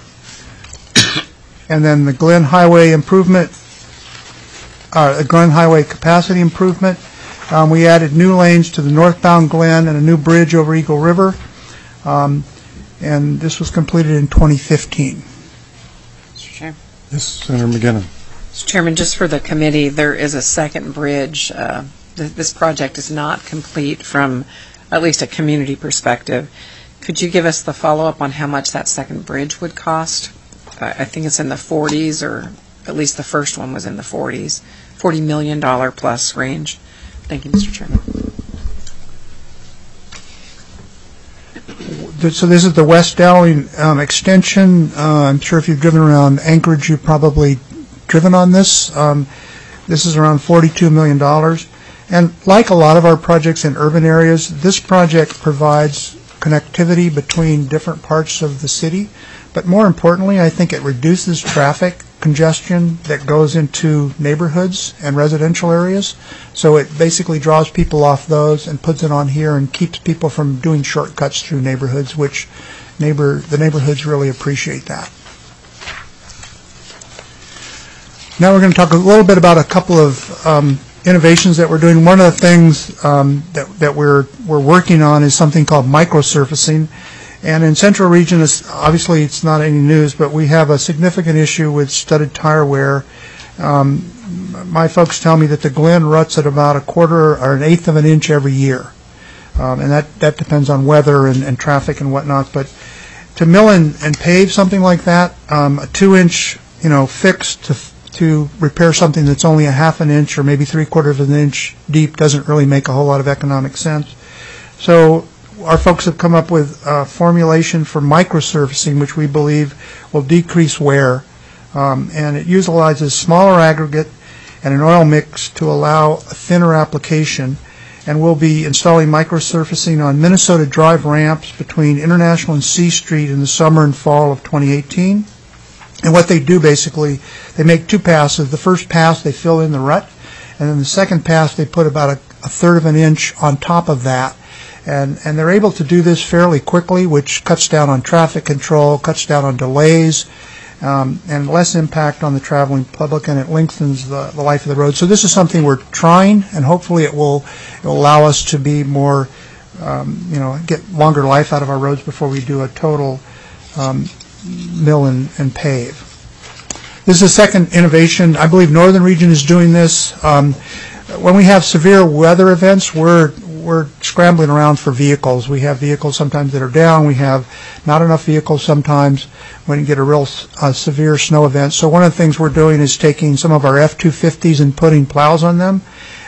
And then the Glen Highway improvement, uh, the Glen Highway capacity improvement. Um, we added new lanes to the northbound Glen and a new bridge over Eagle River. Um, and this was completed in twenty fifteen. Yes, Senator McKinnon. Mister Chairman, just for the committee, there is a second bridge. Uh, th- this project is not complete from at least a community perspective. Could you give us the follow-up on how much that second bridge would cost? Uh, I think it's in the forties, or at least the first one was in the forties, forty million dollars plus range. Thank you, Mister Chairman. So this is the West Dowling um, extension. Uh, I'm sure if you've driven around Anchorage, you've probably driven on this. Um, this is around forty-two million dollars. And like a lot of our projects in urban areas, this project provides connectivity between different parts of the city. But more importantly, I think it reduces traffic congestion that goes into neighborhoods and residential areas. So it basically draws people off those and puts it on here and keeps people from doing shortcuts through neighborhoods, which neighbor the neighborhoods really appreciate that. Now we're going to talk a little bit about a couple of um, innovations that we're doing. One of the things um, that, that we're, we're working on is something called microsurfacing. And in Central Region, it's, obviously it's not any news, but we have a significant issue with studded tire wear. Um, my folks tell me that the Glen ruts at about a quarter or an eighth of an inch every year. Um, and that, that depends on weather and, and traffic and whatnot. But to mill and, and pave something like that, um, a two-inch, you know, fix to to repair something that's only a half an inch or maybe three-quarters of an inch deep doesn't really make a whole lot of economic sense. So our folks have come up with a formulation for microsurfacing, which we believe will decrease wear. Um, and it utilizes smaller aggregate and an oil mix to allow a thinner application. And we'll be installing microsurfacing on Minnesota Drive ramps between International and C Street in the summer and fall of twenty eighteen. And what they do basically, they make two passes. The first pass, they fill in the rut. And then the second pass, they put about a, a third of an inch on top of that. And, and they're able to do this fairly quickly, which cuts down on traffic control, cuts down on delays, um, and less impact on the traveling public, and it lengthens the, the life of the road. So this is something we're trying, and hopefully it will, it will allow us to be more, um, you know, get longer life out of our roads before we do a total um, mill and, and pave. This is a second innovation. I believe Northern Region is doing this. Um, when we have severe weather events, we're we're scrambling around for vehicles. We have vehicles sometimes that are down. We have not enough vehicles sometimes when you get a real uh, severe snow event. So one of the things we're doing is taking some of our F two fifties and putting plows on them.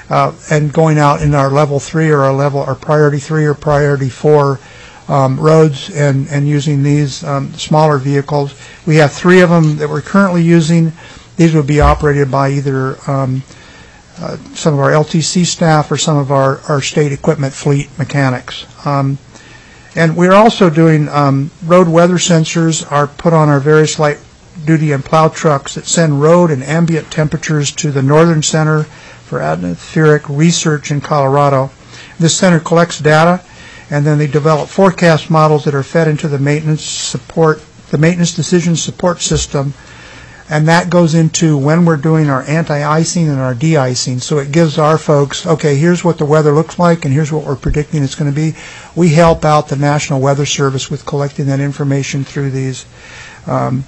uh, and going out in our level three or our level, our priority three or priority four um, roads and, and using these um, smaller vehicles. We have three of them that we're currently using. These would be operated by either um, uh, some of our L T C staff or some of our, our state equipment fleet mechanics. Um, and we're also doing um, road weather sensors are put on our various light duty and plow trucks that send road and ambient temperatures to the Northern Center for Atmospheric Research in Colorado. This center collects data, and then they develop forecast models that are fed into the maintenance support, the maintenance decision support system, and that goes into when we're doing our anti-icing and our de-icing. So it gives our folks, okay, here's what the weather looks like, and here's what we're predicting it's going to be. We help out the National Weather Service with collecting that information through these um,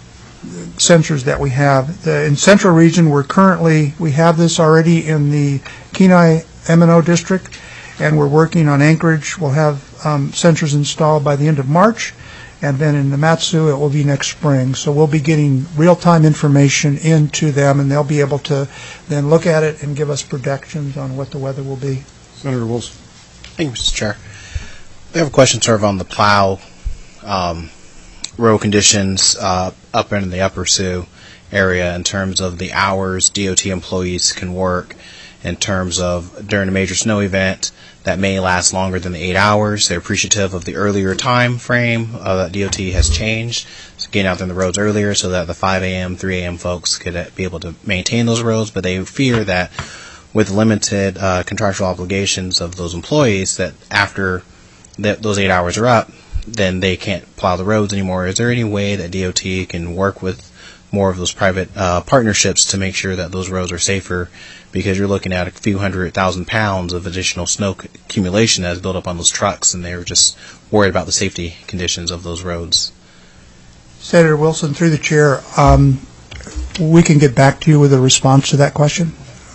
sensors that we have. The, in Central Region, we're currently, we have this already in the Kenai M and O district, and we're working on Anchorage. We'll have um, sensors installed by the end of March, and then in the Matsu, it will be next spring. So we'll be getting real-time information into them, and they'll be able to then look at it and give us predictions on what the weather will be. Senator Wilson. Thank you, Mister Chair. We have a question sort of on the plow um, road conditions uh, up in the Upper Sioux area in terms of the hours D O T employees can work in terms of during a major snow event that may last longer than the eight hours. They're appreciative of the earlier time frame uh, that D O T has changed, so getting out on the roads earlier so that the five a m, three a m folks could uh, be able to maintain those roads, but they fear that with limited uh, contractual obligations of those employees that after that those eight hours are up, then they can't plow the roads anymore. Is there any way that D O T can work with more of those private uh, partnerships to make sure that those roads are safer? Because you're looking at a few hundred thousand pounds of additional snow accumulation that is built up on those trucks, and they're just worried about the safety conditions of those roads. Senator Wilson, through the chair, um, we can get back to you with a response to that question.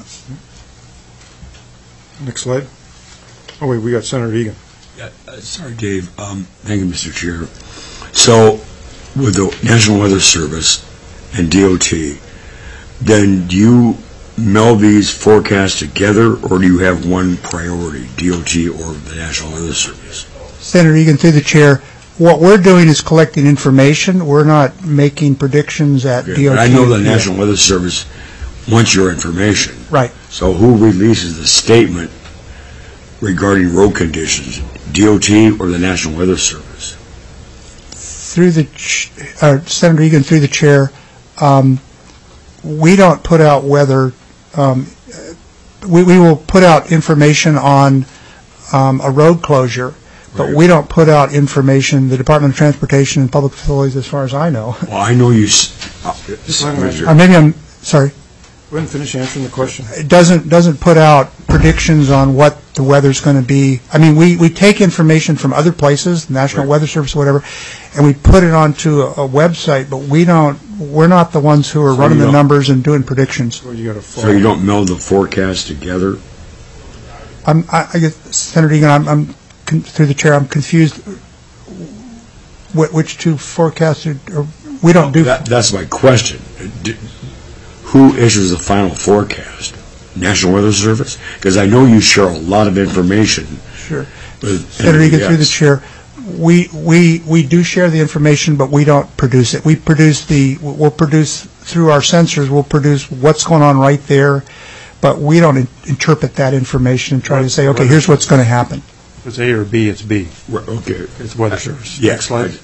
Next slide. Oh, wait, we got Senator Egan. Yeah, uh, sorry, Dave. Um, thank you, Mister Chair. So, with the National Weather Service and D O T, then do you meld these forecasts together, or do you have one priority, D O T or the National Weather Service? Senator Egan, through the chair, what we're doing is collecting information. We're not making predictions at Okay, D O T. but I know the National Weather Service wants your information. Right. So who releases the statement regarding road conditions, D O T or the National Weather Service? Through the ch- uh, Senator Egan, through the chair, um, we don't put out weather. Um, we, we will put out information on um, a road closure, but Right. we don't put out information. The Department of Transportation and Public Facilities, as far as I know. Well, I know you. S- uh, Senator- Or maybe I'm sorry. Go ahead and finish answering the question. It doesn't doesn't put out predictions on what the weather's going to be. I mean, we, we take information from other places, the National Right. Weather Service, or whatever, and we put it onto a, a website. But we don't. We're not the ones who are So running you the don't- numbers and doing predictions. Well, you got to So you don't meld the forecast together? I'm, I, I guess, Senator Egan, I'm, I'm con- through the chair. I'm confused. Wh- which two forecasts? Are, or we don't do. That, that's my question. D- Who issues the final forecast? National Weather Service? Because I know you share a lot of information Sure. with Senator Egan, through the N W S. chair, we, we, we do share the information, but we don't produce it. We produce the, we'll produce, through our sensors, we'll produce what's going on right there, but we don't in- interpret that information and try to say, okay, here's what's going to happen. If it's A or B, it's B. Right, okay. It's Weather Service. Yeah. Next slide.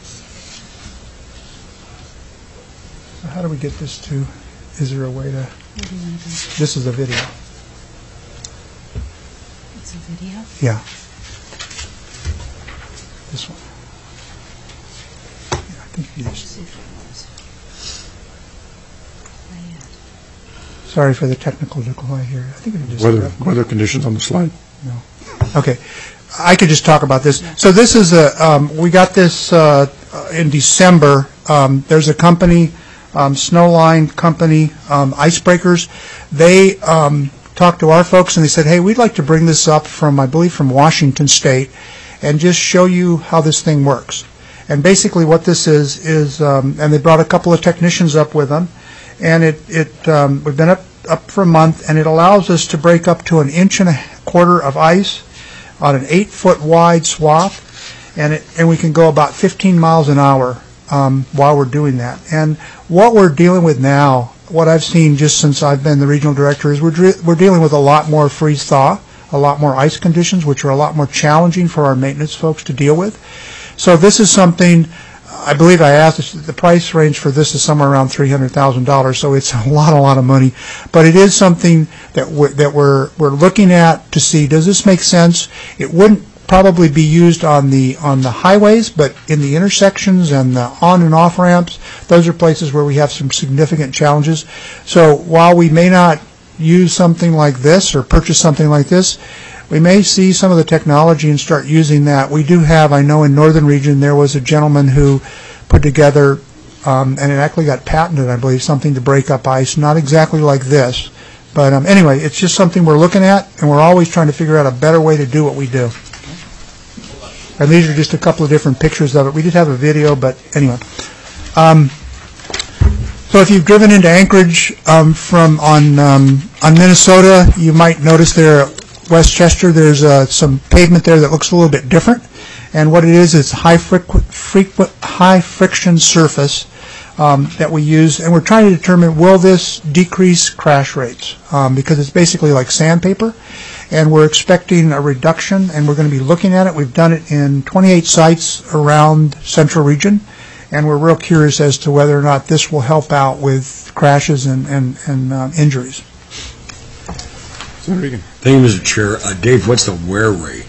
So how do we get this to, is there a way to, this is a video. It's a video? Yeah. This one. Yeah, I think you just, sorry for the technical delay here. I think we can just. Weather, weather conditions on the slide. Okay. I could just talk about this. So this is a, um, we got this uh, in December. Um, There's a company, um, Snowline Company, um, Icebreakers. They um, talked to our folks and they said, hey, we'd like to bring this up from, I believe, from Washington State and just show you how this thing works. And basically what this is, is, um, and they brought a couple of technicians up with them, and it, it um, we've been up up for a month, and it allows us to break up to an inch and a quarter of ice on an eight-foot wide swath, and it, and we can go about fifteen miles an hour um, while we're doing that. And what we're dealing with now, what I've seen just since I've been the regional director, is we're dre- we're dealing with a lot more freeze-thaw, a lot more ice conditions, which are a lot more challenging for our maintenance folks to deal with. So this is something, I believe I asked, the price range for this is somewhere around three hundred thousand dollars, so it's a lot, a lot of money. But it is something that we're, that we're, we're looking at to see, does this make sense? It wouldn't probably be used on the on the highways, but in the intersections and the on and off ramps, those are places where we have some significant challenges. So while we may not use something like this or purchase something like this, we may see some of the technology and start using that. We do have, I know in Northern Region, there was a gentleman who put together, um, and it actually got patented, I believe, something to break up ice, not exactly like this. But um, anyway, it's just something we're looking at, and we're always trying to figure out a better way to do what we do. And these are just a couple of different pictures of it. We did have a video, but anyway. Um, so if you've driven into Anchorage um, from on um, on Minnesota, you might notice there at West Chester, there's uh, some pavement there that looks a little bit different. And what it is, it's high, fric- frequent, high friction surface um, that we use. And we're trying to determine, will this decrease crash rates? Um, because it's basically like sandpaper. And we're expecting a reduction, and we're going to be looking at it. We've done it in twenty-eight sites around Central Region, and we're real curious as to whether or not this will help out with crashes and, and, and um, injuries. Senator Egan. Thank you, Mister Chair. Uh, Dave, what's the wear rate?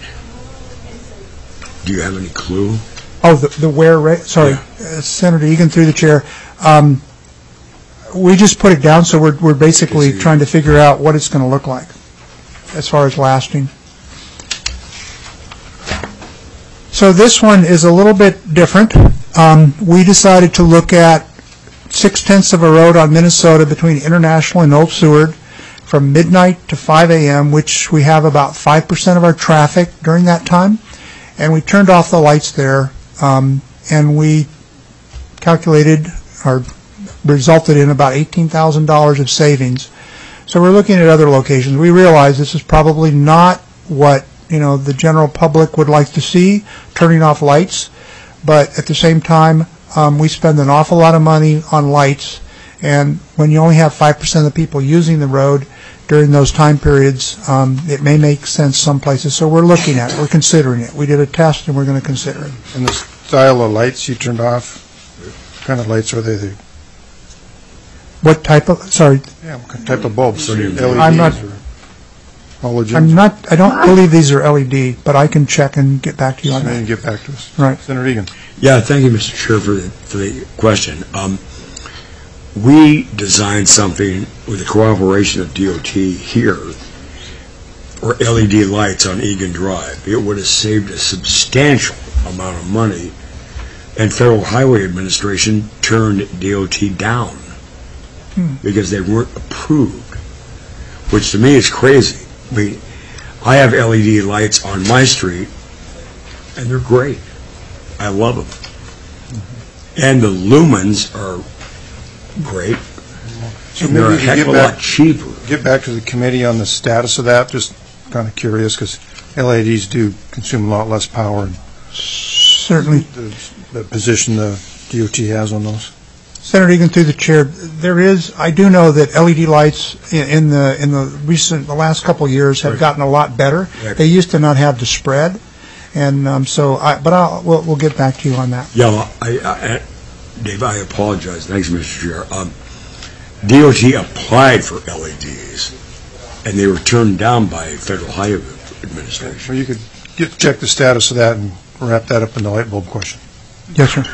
Do you have any clue? Oh, the, the wear rate? Sorry, Yeah. uh, Senator Egan through the chair. Um, we just put it down, so we're, we're basically Yes, you- trying to figure out what it's going to look like as far as lasting. So this one is a little bit different. Um, we decided to look at six-tenths of a road on Minnesota between International and Old Seward from midnight to five a.m., which we have about five percent of our traffic during that time. And we turned off the lights there, um, and we calculated or resulted in about eighteen thousand dollars of savings. So we're looking at other locations. We realize this is probably not what, you know, the general public would like to see, turning off lights. But at the same time, um, we spend an awful lot of money on lights. And when you only have five percent of the people using the road during those time periods, um, it may make sense some places. So we're looking at it. We're considering it. We did a test, and we're going to consider it. And the style of lights you turned off, what kind of lights are they? The What type of, sorry, Yeah, what type of bulbs? Sodium. L E Ds I'm not- or halogens? I'm not, I don't believe these are L E D, but I can check and get back to you on And then that. get back to us. Right. Senator Egan. Yeah, thank you, Mister Chair, for the, for the question. Um, we designed something with the cooperation of D O T here for L E D lights on Egan Drive. It would have saved a substantial amount of money, and Federal Highway Administration turned D O T down because they weren't approved, which to me is crazy. I mean, I have L E D lights on my street, and they're great. I love them. And the lumens are great. So And they're maybe a we heck get of a lot back- cheaper. Get back to the committee on the status of that, just kind of curious, because L E Ds do consume a lot less power, and Certainly. the, the position the D O T has on those. Senator Egan, through the chair, there is, I do know that L E D lights i- in the, in the recent, the last couple of years have Right. gotten a lot better. Right. They used to not have the spread, and um, so, I, but I'll, we'll, we'll get back to you on that. Yeah, well, I, I, I- Dave, I apologize. Thanks, Mister Chair. Um, D O T applied for L E Ds, and they were turned down by Federal Highway Administration. Or you could get, check the status of that and wrap that up in the light bulb question. Yes, sir.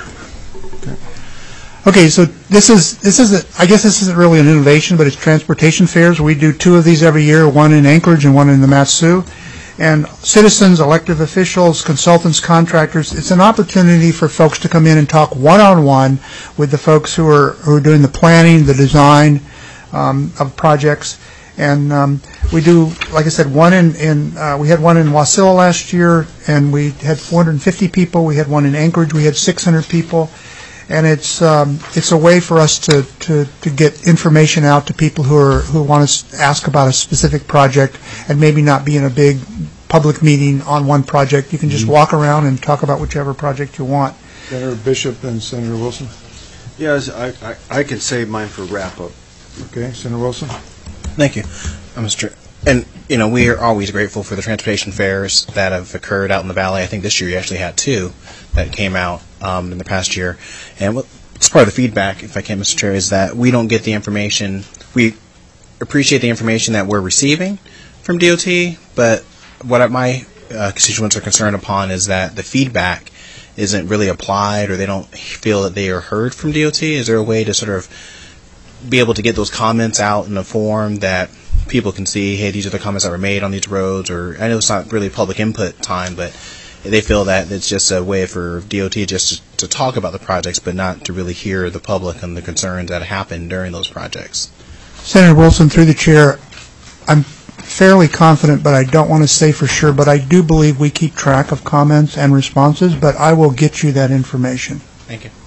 Okay, so this is, this isn't, I guess this isn't really an innovation, but it's transportation fairs. We do two of these every year, one in Anchorage and one in the Mat-Su. And citizens, elected officials, consultants, contractors, it's an opportunity for folks to come in and talk one-on-one with the folks who are, who are doing the planning, the design um, of projects. And um, we do, like I said, one in, in uh, we had one in Wasilla last year, and we had four hundred fifty people. We had one in Anchorage, we had six hundred people. And it's um, it's a way for us to, to, to get information out to people who are who want to ask about a specific project and maybe not be in a big public meeting on one project. You can just walk around and talk about whichever project you want. Senator Bishop and Senator Wilson. Yes, I, I, I can save mine for wrap-up. Okay, Senator Wilson. Thank you, uh, Mister And, you know, we are always grateful for the transportation fairs that have occurred out in the valley. I think this year you actually had two that came out um, in the past year. And what, it's part of the feedback, if I can, Mister Chair, is that we don't get the information. We appreciate the information that we're receiving from D O T, but what my uh, constituents are concerned upon is that the feedback isn't really applied, or they don't feel that they are heard from D O T. Is there a way to sort of be able to get those comments out in a form that people can see, hey, these are the comments that were made on these roads? Or I know it's not really public input time, but they feel that it's just a way for D O T just to, to talk about the projects, but not to really hear the public and the concerns that happen during those projects. Senator Wilson, through the chair, I'm fairly confident, but I don't want to say for sure, but I do believe we keep track of comments and responses, but I will get you that information. Thank you.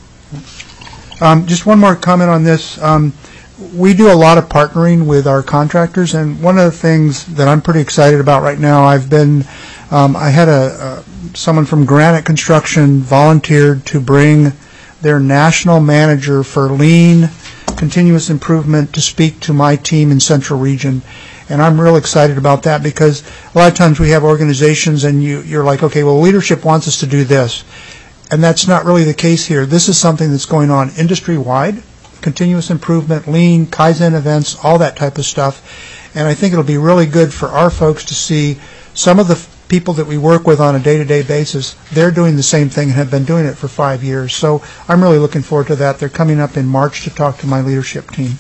Um, just one more comment on this. Um, we do a lot of partnering with our contractors, and one of the things that I'm pretty excited about right now, I've been, um, I had a, a someone from Granite Construction volunteered to bring their national manager for lean continuous improvement to speak to my team in Central Region. And I'm real excited about that, because a lot of times we have organizations and you, you're like, okay, well, leadership wants us to do this. And that's not really the case here. This is something that's going on industry-wide, continuous improvement, lean, Kaizen events, all that type of stuff. And I think it'll be really good for our folks to see some of the f- people that we work with on a day-to-day basis. They're doing the same thing and have been doing it for five years. So I'm really looking forward to that. They're coming up in March to talk to my leadership team.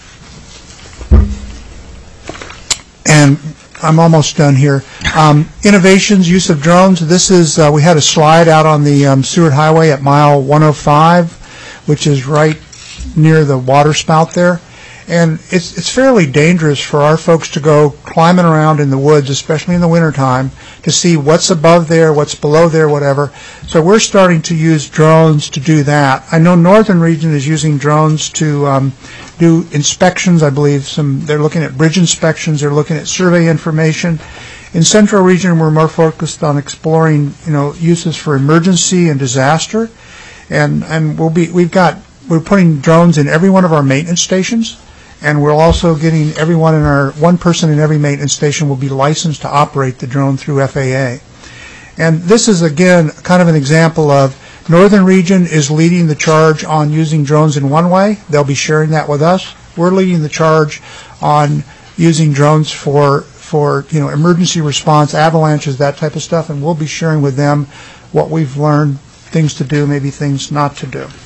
And I'm almost done here. Um, innovations, use of drones. This is, uh, we had a slide out on the um, Seward Highway at mile one oh five, which is right near the water spout there. And it's it's fairly dangerous for our folks to go climbing around in the woods, especially in the wintertime, to see what's above there, what's below there, whatever. So we're starting to use drones to do that. I know Northern Region is using drones to um, do inspections. I believe some they're looking at bridge inspections. They're looking at survey information. In Central Region, we're more focused on exploring, you know, uses for emergency and disaster. And and we'll be we've got we're putting drones in every one of our maintenance stations. And we're also getting everyone in our, one person in every maintenance station will be licensed to operate the drone through F A A. And this is, again, kind of an example of Northern Region is leading the charge on using drones in one way. They'll be sharing that with us. We're leading the charge on using drones for, for you know, emergency response, avalanches, that type of stuff, and we'll be sharing with them what we've learned, things to do, maybe things not to do.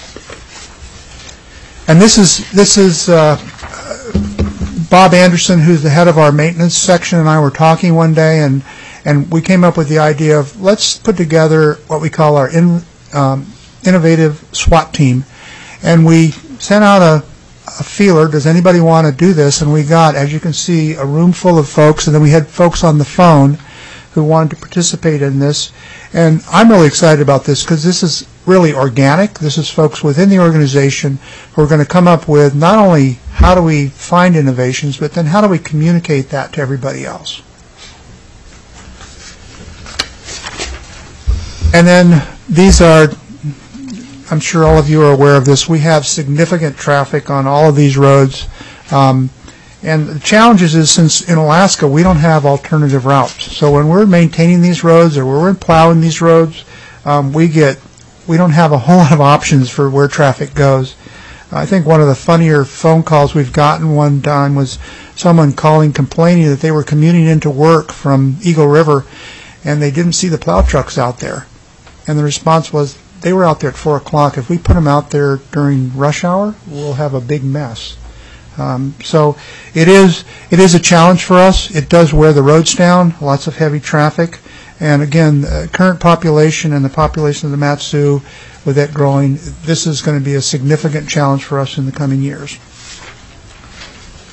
And this is this is uh, Bob Anderson, who's the head of our maintenance section, and I were talking one day, and and we came up with the idea of let's put together what we call our in, um, innovative SWAT team, and we sent out a, a feeler. Does anybody want to do this? And we got, as you can see, a room full of folks, and then we had folks on the phone who wanted to participate in this. And I'm really excited about this because this is really organic. This is folks within the organization who are going to come up with not only how do we find innovations, but then how do we communicate that to everybody else. And then these are, I'm sure all of you are aware of this, we have significant traffic on all of these roads. Um, And the challenge is, since in Alaska we don't have alternative routes, so when we're maintaining these roads or when we're plowing these roads, um, we get we don't have a whole lot of options for where traffic goes. I think one of the funnier phone calls we've gotten one time was someone calling complaining that they were commuting into work from Eagle River and they didn't see the plow trucks out there, and the response was they were out there at four o'clock. If we put them out there during rush hour, we'll have a big mess. Um, so it is it is a challenge for us. It does wear the roads down, lots of heavy traffic. And again, the current population and the population of the Mat-Su, with that growing, this is going to be a significant challenge for us in the coming years.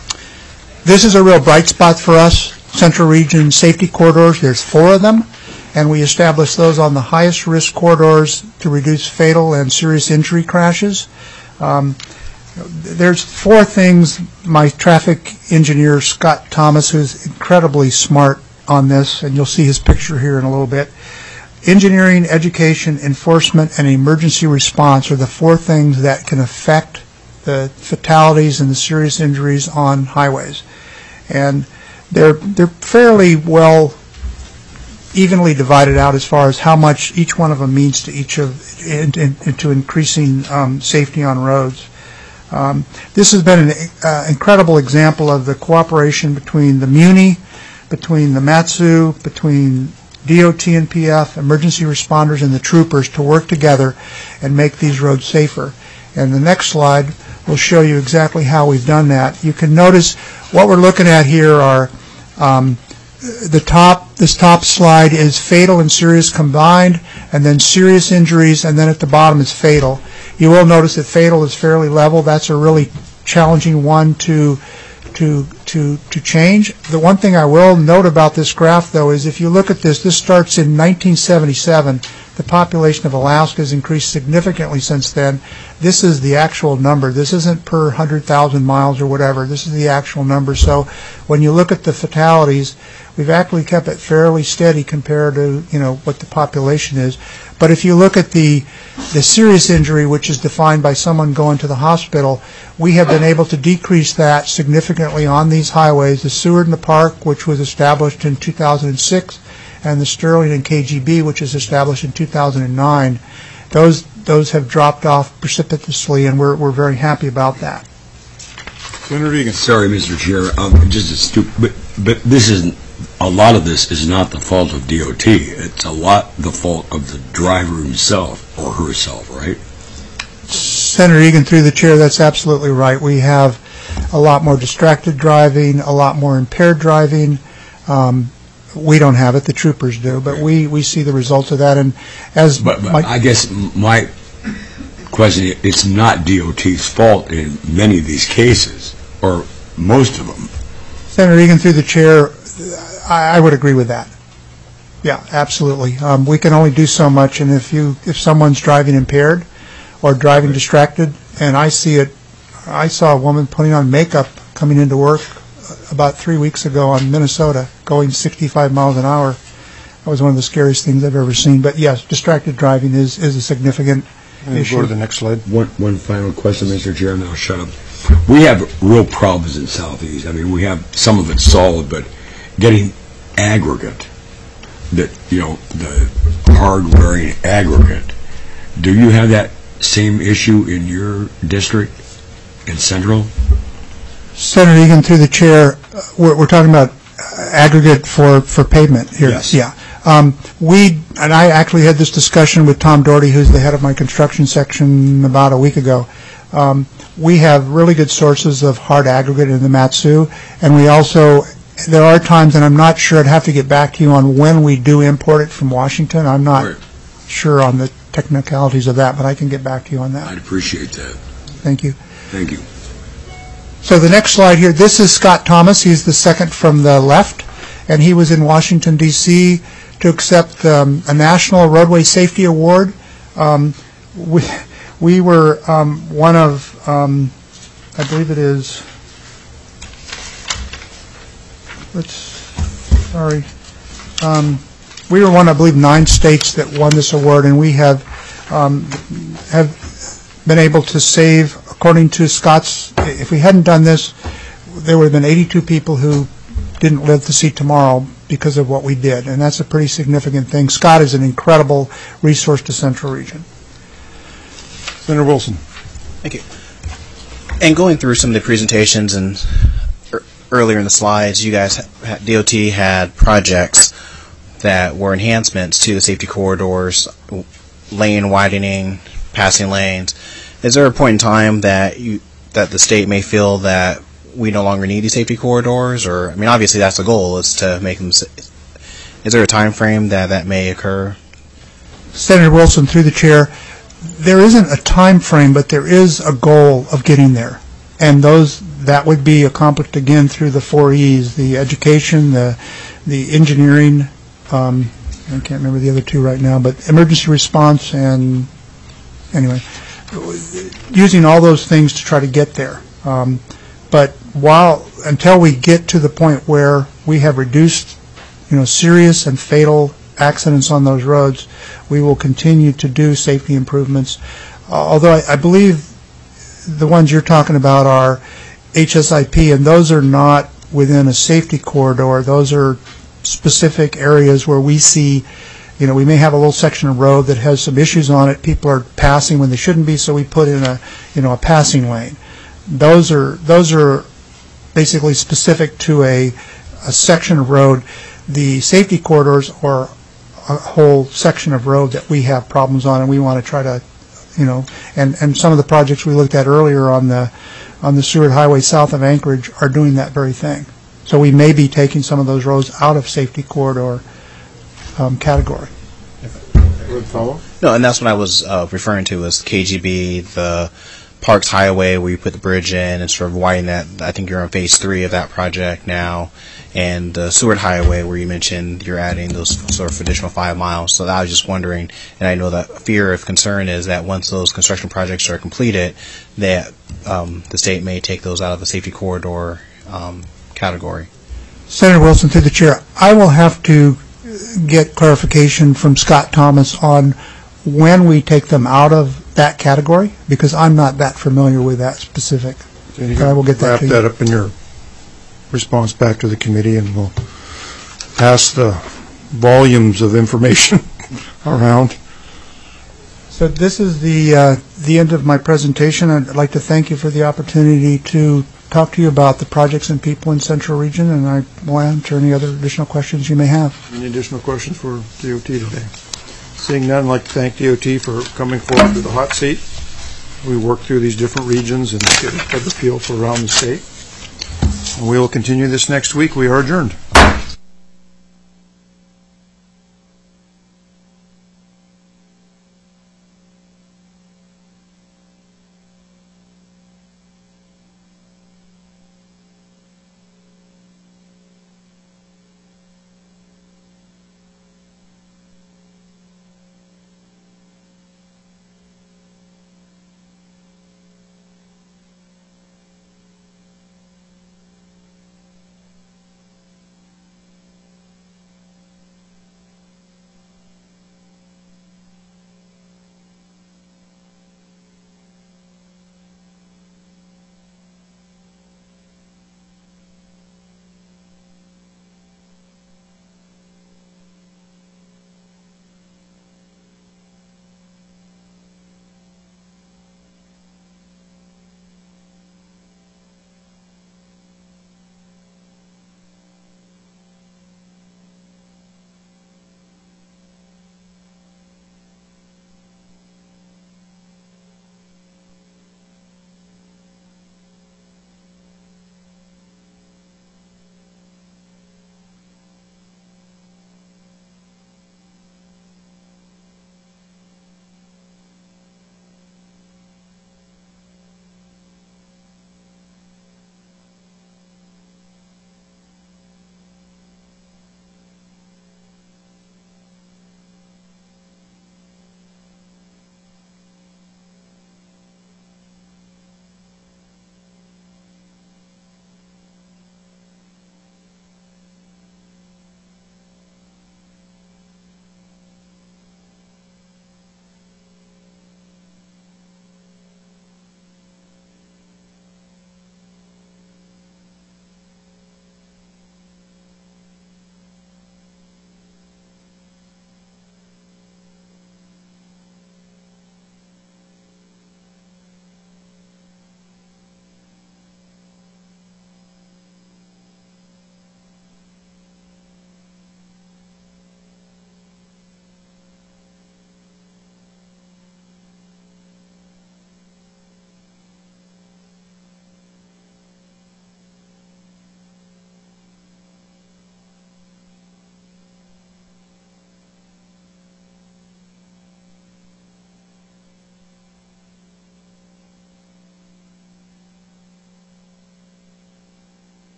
This is a real bright spot for us, Central Region safety corridors. There's four of them. and we established those on the highest risk corridors to reduce fatal and serious injury crashes. Um, there's four things my traffic engineer, Scott Thomas, who's incredibly smart on this, and you'll see his picture here in a little bit. Engineering, education, enforcement, and emergency response are the four things that can affect the fatalities and the serious injuries on highways. And they're, they're fairly well evenly divided out as far as how much each one of them means to each of in, in, into increasing um, safety on roads. Um, this has been an uh, incredible example of the cooperation between the Muni, between the Matsu, between D O T and P F, emergency responders, and the troopers to work together and make these roads safer. And the next slide will show you exactly how we've done that. You can notice what we're looking at here are um, the top, this top slide is fatal and serious combined, and then serious injuries, and then at the bottom is fatal. You will notice that fatal is fairly level. That's a really challenging one to to to to change. The one thing I will note about this graph, though, is if you look at this, this starts in nineteen seventy-seven. The population of Alaska has increased significantly since then. This is the actual number. This isn't per one hundred thousand miles or whatever. This is the actual number. So when you look at the fatalities, we've actually kept it fairly steady compared to, you know, what the population is. But if you look at the the serious injury, which is defined by someone going to the hospital, we have been able to decrease that significantly on these highways. The Seward and the Park, which was established in two thousand six, and the Sterling and K G B, which is established in two thousand nine, those those have dropped off precipitously, and we're we're very happy about that. Senator Egan. Sorry, Mister Chair, um, just a stupid, but, but this isn't, a lot of this is not the fault of D O T. It's a lot the fault of the driver himself or herself, right? Senator Egan, through the chair, that's absolutely right. We have a lot more distracted driving, a lot more impaired driving. Um, we don't have it, the troopers do, but we, we see the results of that. And as But, but my, I guess my question, it's not D O T's fault in many of these cases, or most of them. Senator Egan, through the chair, I, I would agree with that. Yeah, absolutely. Um, we can only do so much, and if you if someone's driving impaired or driving distracted, and I see it, I saw a woman putting on makeup coming into work about three weeks ago on Minnesota, going sixty-five miles an hour. That was one of the scariest things I've ever seen. But yes, distracted driving is, is a significant issue. Go to the next slide. One, one final question, Mister Chair, and then I'll shut up. We have real problems in Southeast. I mean, we have some of it solid, but getting aggregate, that, you know, the hard-wearing aggregate, do you have that same issue in your district, in Central? Senator Egan, through the chair, uh, we're, we're talking about aggregate for, for pavement here. Yes. Yeah. Um, we, and I actually had this discussion with Tom Doherty, who's the head of my construction section, about a week ago. Um, we have really good sources of hard aggregate in the Matsu, and we also, there are times, and I'm not sure, I'd have to get back to you on when we do import it from Washington. I'm not Right. sure on the technicalities of that, but I can get back to you on that. I'd appreciate that. Thank you. Thank you. So the next slide here, this is Scott Thomas. He's the second from the left, and he was in Washington, D C to accept um, a National Roadway Safety Award. Um, we, we were um, one of, um, I believe it is, let's, sorry, um, we were one, I believe, nine states that won this award, and we have um, have been able to save, according to Scott's, if we hadn't done this, there would have been eighty-two people who didn't live to see tomorrow because of what we did, and that's a pretty significant thing. Scott is an incredible resource to Central Region. Senator Wilson. Thank you. And going through some of the presentations and er, earlier in the slides, you guys, ha- D O T had projects that were enhancements to the safety corridors, w- lane widening, passing lanes. Is there a point in time that you that the state may feel that we no longer need these safety corridors? Or, I mean, obviously that's the goal, is to make them. Is there a time frame that that may occur? Senator Wilson, through the chair, there isn't a time frame, but there is a goal of getting there, and those that would be accomplished again through the four E's: the education, the the engineering, um, I can't remember the other two right now, but emergency response and, anyway, using all those things to try to get there. Um, but while, until we get to the point where we have reduced, you know, serious and fatal accidents on those roads, we will continue to do safety improvements. Uh, although I, I believe the ones you're talking about are H S I P, and those are not within a safety corridor. Those are specific areas where we see, you know, we may have a little section of road that has some issues on it. People are passing when they shouldn't be, so we put in a, you know, a passing lane. Those are those are basically specific to a, a section of road. The safety corridors are a whole section of road that we have problems on, and we want to try to, you know, and, and some of the projects we looked at earlier on the on the Seward Highway south of Anchorage are doing that very thing. So we may be taking some of those roads out of safety corridor um, category. No, and that's what I was uh, referring to was K G B, the Parks Highway where you put the bridge in and sort of widen that. I think you're on phase three of that project now, and the Seward Highway where you mentioned you're adding those sort of additional five miles. So I was just wondering, and I know that fear of concern is that once those construction projects are completed, that um, the state may take those out of the safety corridor um, category. Senator Wilson, through the chair, I will have to get clarification from Scott Thomas on when we take them out of that category, because I'm not that familiar with that specific. So you But I will get that wrap to you. that up in your response back to the committee, and we'll pass the volumes of information around. So this is the uh, the end of my presentation. I'd like to thank you for the opportunity to talk to you about the projects and people in Central Region, and I will answer any other additional questions you may have. Any additional questions for D O T today? Seeing none, I'd like to thank D O T for coming forward to the hot seat. We worked through these different regions and get a better feel for around the state. And we will continue this next week. We are adjourned.